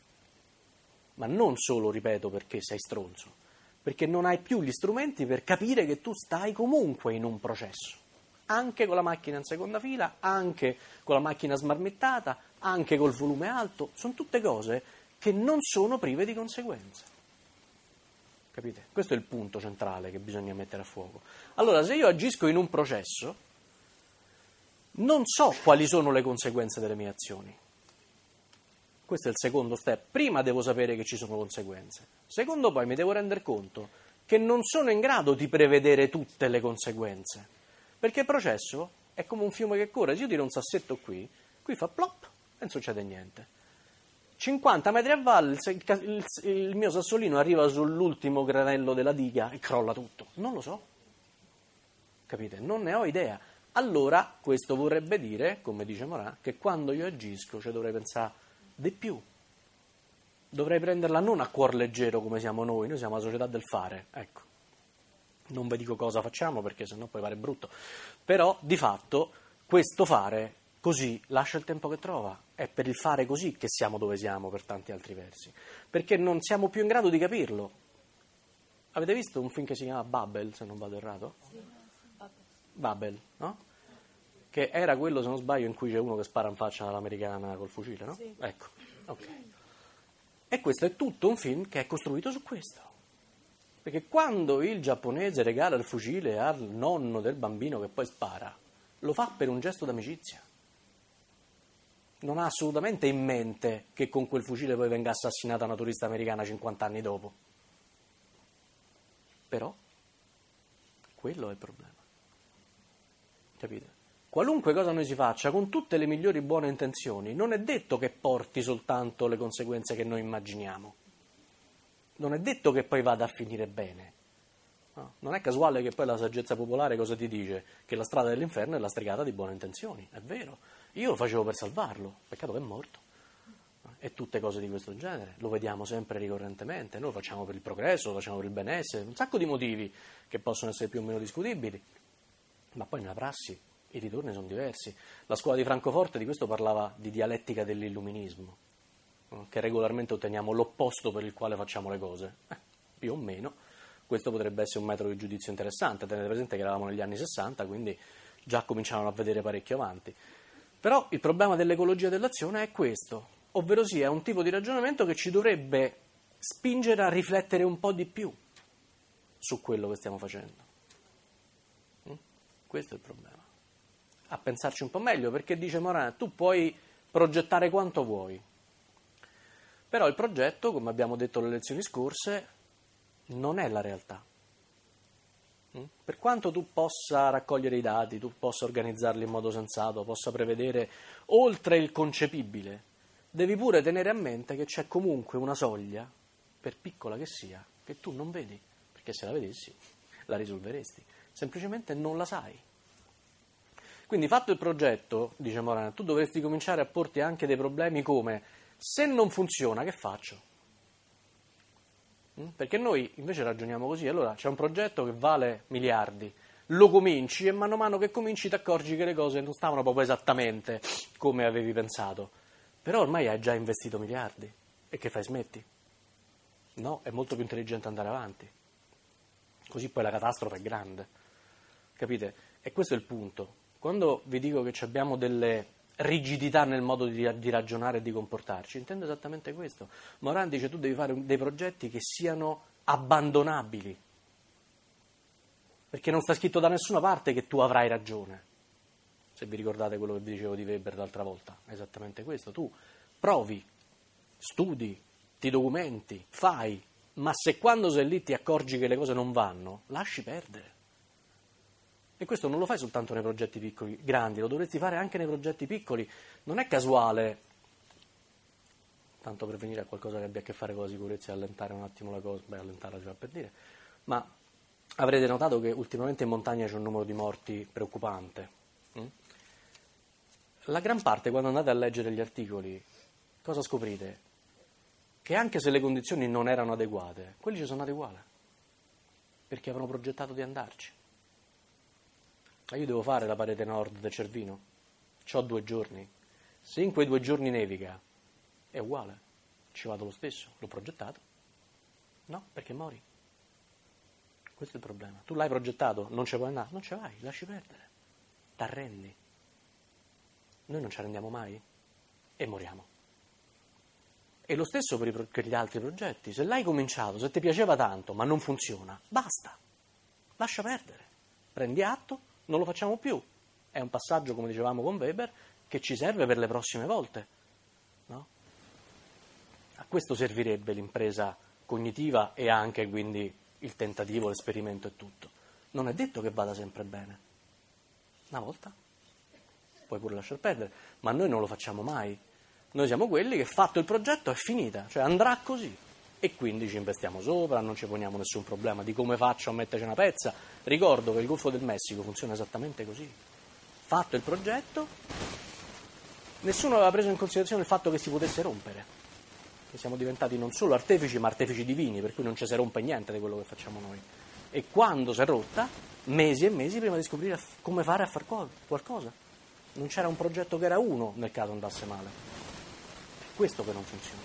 S1: Ma non solo, ripeto, perché sei stronzo, perché non hai più gli strumenti per capire che tu stai comunque in un processo. Anche con la macchina in seconda fila, anche con la macchina smarmittata, anche col volume alto, sono tutte cose che non sono prive di conseguenze. Capite? Questo è il punto centrale che bisogna mettere a fuoco. Allora, se io agisco in un processo, non so quali sono le conseguenze delle mie azioni. Questo è il secondo step. Prima devo sapere che ci sono conseguenze. Secondo, poi mi devo rendere conto che non sono in grado di prevedere tutte le conseguenze. Perché il processo è come un fiume che corre. Se io tiro un sassetto qui, qui fa plop e non succede niente. cinquanta metri a valle, il, il, il mio sassolino arriva sull'ultimo granello della diga e crolla tutto. Non lo so. Capite? Non ne ho idea. Allora, questo vorrebbe dire, come dice Morin, che quando io agisco, cioè dovrei pensare di più. Dovrei prenderla non a cuor leggero come siamo noi, noi siamo la società del fare, ecco. Non vi dico cosa facciamo perché sennò poi pare brutto. Però, di fatto, questo fare così lascia il tempo che trova. È per il fare così che siamo dove siamo per tanti altri versi. Perché non siamo più in grado di capirlo. Avete visto un film che si chiama Babel, se non vado errato? Sì. Babel, no? Che era quello, se non sbaglio, in cui c'è uno che spara in faccia all'americana col fucile, no? Sì. Ecco, ok. E questo è tutto un film che è costruito su questo. Perché quando il giapponese regala il fucile al nonno del bambino che poi spara, lo fa per un gesto d'amicizia. Non ha assolutamente in mente che con quel fucile poi venga assassinata una turista americana cinquanta anni dopo. Però, quello è il problema. Capite? Qualunque cosa noi si faccia, con tutte le migliori buone intenzioni, non è detto che porti soltanto le conseguenze che noi immaginiamo. Non è detto che poi vada a finire bene. No? Non è casuale che poi la saggezza popolare cosa ti dice? Che la strada dell'inferno è lastricata di buone intenzioni. È vero. Io lo facevo per salvarlo, peccato che è morto. E tutte cose di questo genere. Lo vediamo sempre ricorrentemente. Noi lo facciamo per il progresso, lo facciamo per il benessere, un sacco di motivi che possono essere più o meno discutibili. Ma poi nella prassi i ritorni sono diversi. La scuola di Francoforte di questo parlava di dialettica dell'illuminismo, che regolarmente otteniamo l'opposto per il quale facciamo le cose. Eh, più o meno. Questo potrebbe essere un metodo di giudizio interessante. Tenete presente che eravamo negli anni sessanta, quindi già cominciavano a vedere parecchio avanti. Però il problema dell'ecologia dell'azione è questo, ovvero sia un tipo di ragionamento che ci dovrebbe spingere a riflettere un po' di più su quello che stiamo facendo. Questo è il problema. A pensarci un po' meglio, perché dice Morin, tu puoi progettare quanto vuoi, però il progetto, come abbiamo detto nelle lezioni scorse, non è la realtà. Per quanto tu possa raccogliere i dati, tu possa organizzarli in modo sensato, possa prevedere oltre il concepibile, devi pure tenere a mente che c'è comunque una soglia, per piccola che sia, che tu non vedi, perché se la vedessi la risolveresti. Semplicemente non la sai. Quindi fatto il progetto, dice Morin, tu dovresti cominciare a porti anche dei problemi come: se non funziona, che faccio? Perché noi invece ragioniamo così: allora c'è un progetto che vale miliardi, lo cominci e mano a mano che cominci ti accorgi che le cose non stavano proprio esattamente come avevi pensato, però ormai hai già investito miliardi e che fai, smetti? No, è molto più intelligente andare avanti, così poi la catastrofe è grande. Capite? E questo è il punto. Quando vi dico che abbiamo delle rigidità nel modo di, di ragionare e di comportarci, intendo esattamente questo. Morin dice: tu devi fare dei progetti che siano abbandonabili, perché non sta scritto da nessuna parte che tu avrai ragione. Se vi ricordate quello che vi dicevo di Weber l'altra volta, è esattamente questo. Tu provi, studi, ti documenti, fai, ma se quando sei lì ti accorgi che le cose non vanno, lasci perdere. E questo non lo fai soltanto nei progetti piccoli, grandi, lo dovresti fare anche nei progetti piccoli. Non è casuale, tanto per venire a qualcosa che abbia a che fare con la sicurezza e allentare un attimo la cosa, beh, allentarla si fa per dire, ma avrete notato che ultimamente in montagna c'è un numero di morti preoccupante. La gran parte, quando andate a leggere gli articoli, cosa scoprite? Che anche se le condizioni non erano adeguate, quelli ci sono andati uguali, perché avevano progettato di andarci. Io devo fare la parete nord del Cervino, c'ho due giorni, se in quei due giorni nevica è uguale, ci vado lo stesso, l'ho progettato, no, perché mori. Questo è il problema. Tu l'hai progettato, non ci puoi andare, non ci vai, lasci perdere, t'arrendi. Noi non ci arrendiamo mai e moriamo. E lo stesso per, i pro- per gli altri progetti. Se l'hai cominciato, se ti piaceva tanto, ma non funziona, basta, lascia perdere, prendi atto, non lo facciamo più. È un passaggio, come dicevamo con Weber, che ci serve per le prossime volte, no? A questo servirebbe l'impresa cognitiva e anche quindi il tentativo, l'esperimento e tutto. Non è detto che vada sempre bene. Una volta puoi pure lasciar perdere, ma noi non lo facciamo mai. Noi siamo quelli che, fatto il progetto, è finita, cioè andrà così. E quindi ci investiamo sopra, non ci poniamo nessun problema di come faccio a metterci una pezza. Ricordo che il Golfo del Messico funziona esattamente così. Fatto il progetto, nessuno aveva preso in considerazione il fatto che si potesse rompere. Che siamo diventati non solo artefici, ma artefici divini, per cui non ci si rompe niente di quello che facciamo noi. E quando si è rotta, mesi e mesi prima di scoprire come fare a fare qualcosa. Non c'era un progetto che era uno nel caso andasse male. È questo che non funziona.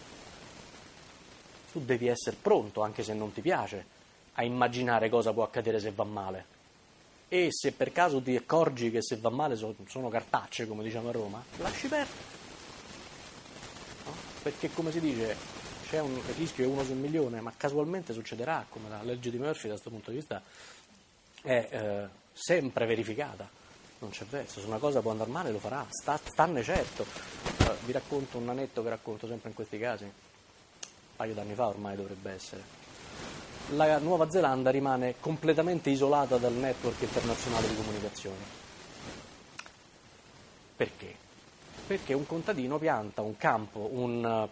S1: Tu devi essere pronto, anche se non ti piace, a immaginare cosa può accadere se va male. E se per caso ti accorgi che se va male sono, sono cartacce, come diciamo a Roma, lasci perdere. No? Perché, come si dice, c'è un rischio è uno su un milione, ma casualmente succederà, come la legge di Murphy da questo punto di vista è eh, sempre verificata. Non c'è verso, se una cosa può andare male lo farà, sta, stanne certo. Eh, vi racconto un aneddoto che racconto sempre in questi casi, un paio d'anni fa ormai dovrebbe essere. La Nuova Zelanda rimane completamente isolata dal network internazionale di comunicazione. Perché? Perché un contadino pianta un campo, un,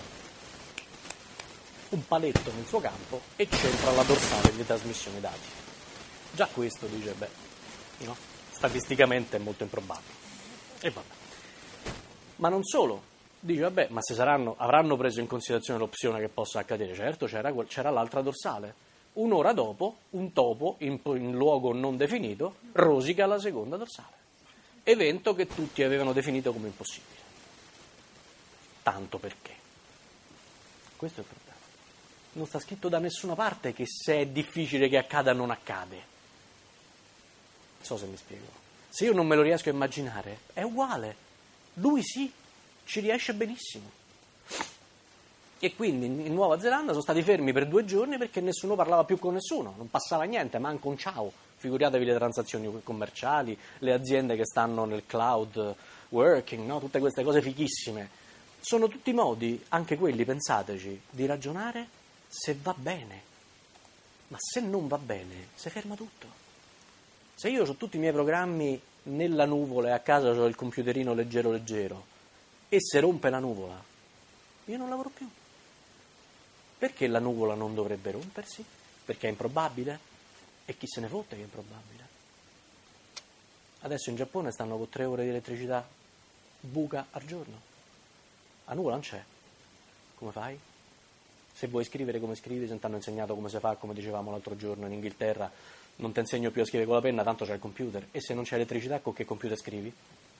S1: un paletto nel suo campo e centra la dorsale di trasmissione dati. Già questo dice, beh, no? Statisticamente è molto improbabile. E vabbè. Ma non solo. Dice, vabbè, ma se saranno, avranno preso in considerazione l'opzione che possa accadere? Certo, c'era, c'era l'altra dorsale. Un'ora dopo, un topo, in, in luogo non definito, rosica la seconda dorsale. Evento che tutti avevano definito come impossibile. Tanto perché? Questo è il problema. Non sta scritto da nessuna parte che se è difficile che accada non accade. Non so se mi spiego. Se io non me lo riesco a immaginare, è uguale. Lui sì. Ci riesce benissimo. E quindi in Nuova Zelanda sono stati fermi per due giorni perché nessuno parlava più con nessuno, non passava niente, manco un ciao. Figuratevi le transazioni commerciali, le aziende che stanno nel cloud working, no? Tutte queste cose fighissime. Sono tutti modi, anche quelli, pensateci, di ragionare se va bene. Ma se non va bene, si ferma tutto. Se io ho tutti i miei programmi nella nuvola e a casa ho il computerino leggero leggero, e se rompe la nuvola, io non lavoro più. Perché la nuvola non dovrebbe rompersi? Perché è improbabile? E chi se ne fotte che è improbabile? Adesso in Giappone stanno con tre ore di elettricità buca al giorno. La nuvola non c'è. Come fai? Se vuoi scrivere come scrivi, se ti hanno insegnato come si fa, come dicevamo l'altro giorno in Inghilterra, non ti insegno più a scrivere con la penna, tanto c'è il computer. E se non c'è elettricità, con che computer scrivi?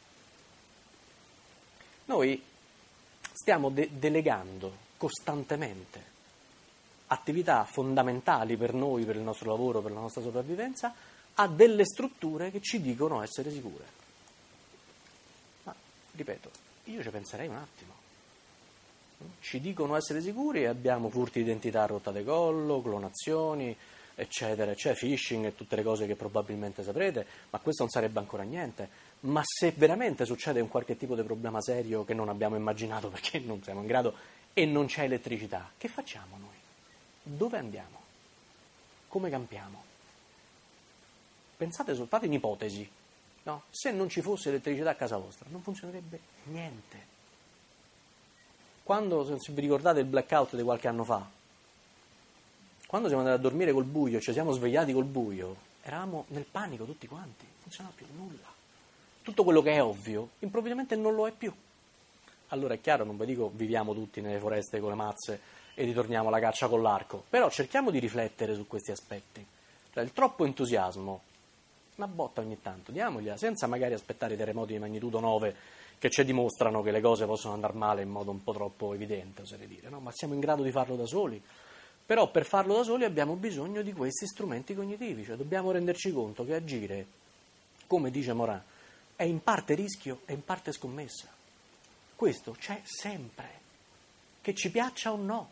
S1: Noi stiamo de- delegando costantemente attività fondamentali per noi, per il nostro lavoro, per la nostra sopravvivenza, a delle strutture che ci dicono essere sicure. Ma, ripeto, io ci penserei un attimo. Ci dicono essere sicuri e abbiamo furti di identità a rotta di collo, clonazioni, eccetera, eccetera, phishing e tutte le cose che probabilmente saprete, ma questo non sarebbe ancora niente. Ma se veramente succede un qualche tipo di problema serio che non abbiamo immaginato perché non siamo in grado e non c'è elettricità, che facciamo noi? Dove andiamo? Come campiamo? Pensate, fate un'ipotesi, no? Se non ci fosse elettricità a casa vostra, non funzionerebbe niente. Quando, se vi ricordate il blackout di qualche anno fa, quando siamo andati a dormire col buio, ci siamo svegliati col buio, eravamo nel panico tutti quanti, non funzionava più nulla. Tutto quello che è ovvio, improvvisamente non lo è più. Allora è chiaro, non vi dico viviamo tutti nelle foreste con le mazze e ritorniamo alla caccia con l'arco, però cerchiamo di riflettere su questi aspetti. Cioè il troppo entusiasmo, una botta ogni tanto, diamogliela, senza magari aspettare i terremoti di magnitudo nove che ci dimostrano che le cose possono andare male in modo un po' troppo evidente, oserei dire, no? Ma siamo in grado di farlo da soli. Però per farlo da soli abbiamo bisogno di questi strumenti cognitivi, cioè dobbiamo renderci conto che agire, come dice Morin, è in parte rischio e in parte scommessa. Questo c'è sempre, che ci piaccia o no.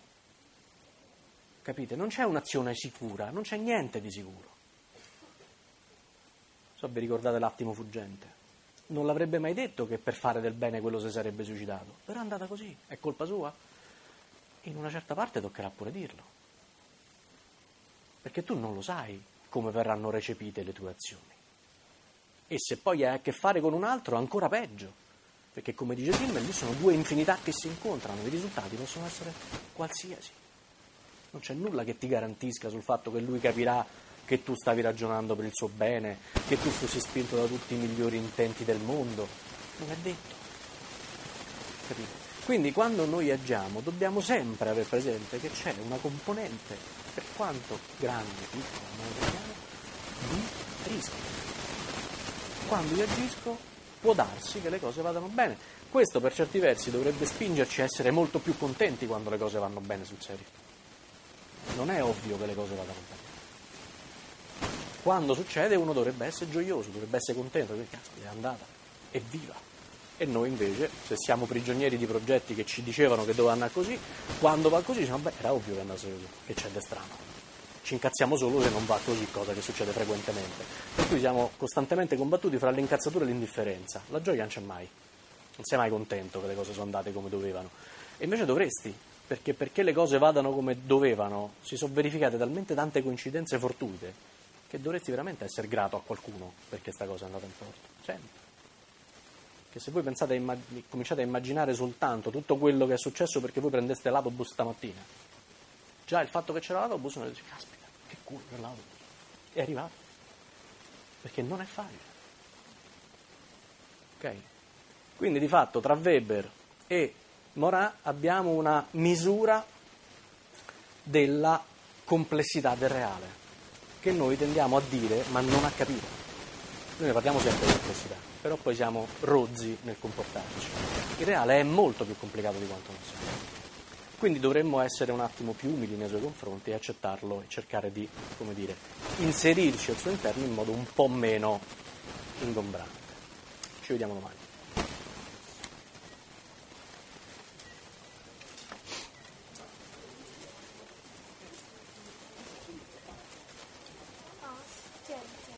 S1: Capite? Non c'è un'azione sicura, non c'è niente di sicuro. so vi ricordate l'attimo fuggente, non l'avrebbe mai detto che per fare del bene quello si sarebbe suicidato, però è andata così, è colpa sua? In una certa parte toccherà pure dirlo, perché tu non lo sai come verranno recepite le tue azioni. E se poi hai a che fare con un altro, ancora peggio, perché come dice Zimmer, lì sono due infinità che si incontrano, i risultati possono essere qualsiasi. Non c'è nulla che ti garantisca sul fatto che lui capirà che tu stavi ragionando per il suo bene, che tu fossi spinto da tutti i migliori intenti del mondo. Non è detto. Capite? Quindi quando noi agiamo dobbiamo sempre avere presente che c'è una componente, per quanto grande, piccola, non vediamo, di rischio. Quando io agisco può darsi che le cose vadano bene. Questo per certi versi dovrebbe spingerci a essere molto più contenti quando le cose vanno bene sul serio. Non è ovvio che le cose vadano bene. Quando succede uno dovrebbe essere gioioso, dovrebbe essere contento, perché caspita, è andata, evviva. E noi invece, se siamo prigionieri di progetti che ci dicevano che doveva andare così, quando va così diciamo, beh, era ovvio che andasse così, che c'è di strano. Ci incazziamo solo se non va così, cosa che succede frequentemente. Per cui siamo costantemente combattuti fra l'incazzatura e l'indifferenza. La gioia non c'è mai. Non sei mai contento che le cose sono andate come dovevano. E invece dovresti, perché perché le cose vadano come dovevano, si sono verificate talmente tante coincidenze fortuite che dovresti veramente essere grato a qualcuno perché sta cosa è andata in porto. Sempre. Che se voi pensate a immag- cominciate a immaginare soltanto tutto quello che è successo perché voi prendeste l'autobus stamattina, già il fatto che c'era l'autobus non dice, caspita, che culo per l'autobus, è arrivato, perché non è facile. Ok? Quindi di fatto tra Weber e Morin abbiamo una misura della complessità del reale, che noi tendiamo a dire ma non a capire. Noi ne parliamo sempre di complessità, però poi siamo rozzi nel comportarci. Il reale è molto più complicato di quanto non sia. Quindi dovremmo essere un attimo più umili nei suoi confronti e accettarlo e cercare di, come dire, inserirci al suo interno in modo un po' meno ingombrante. Ci vediamo domani.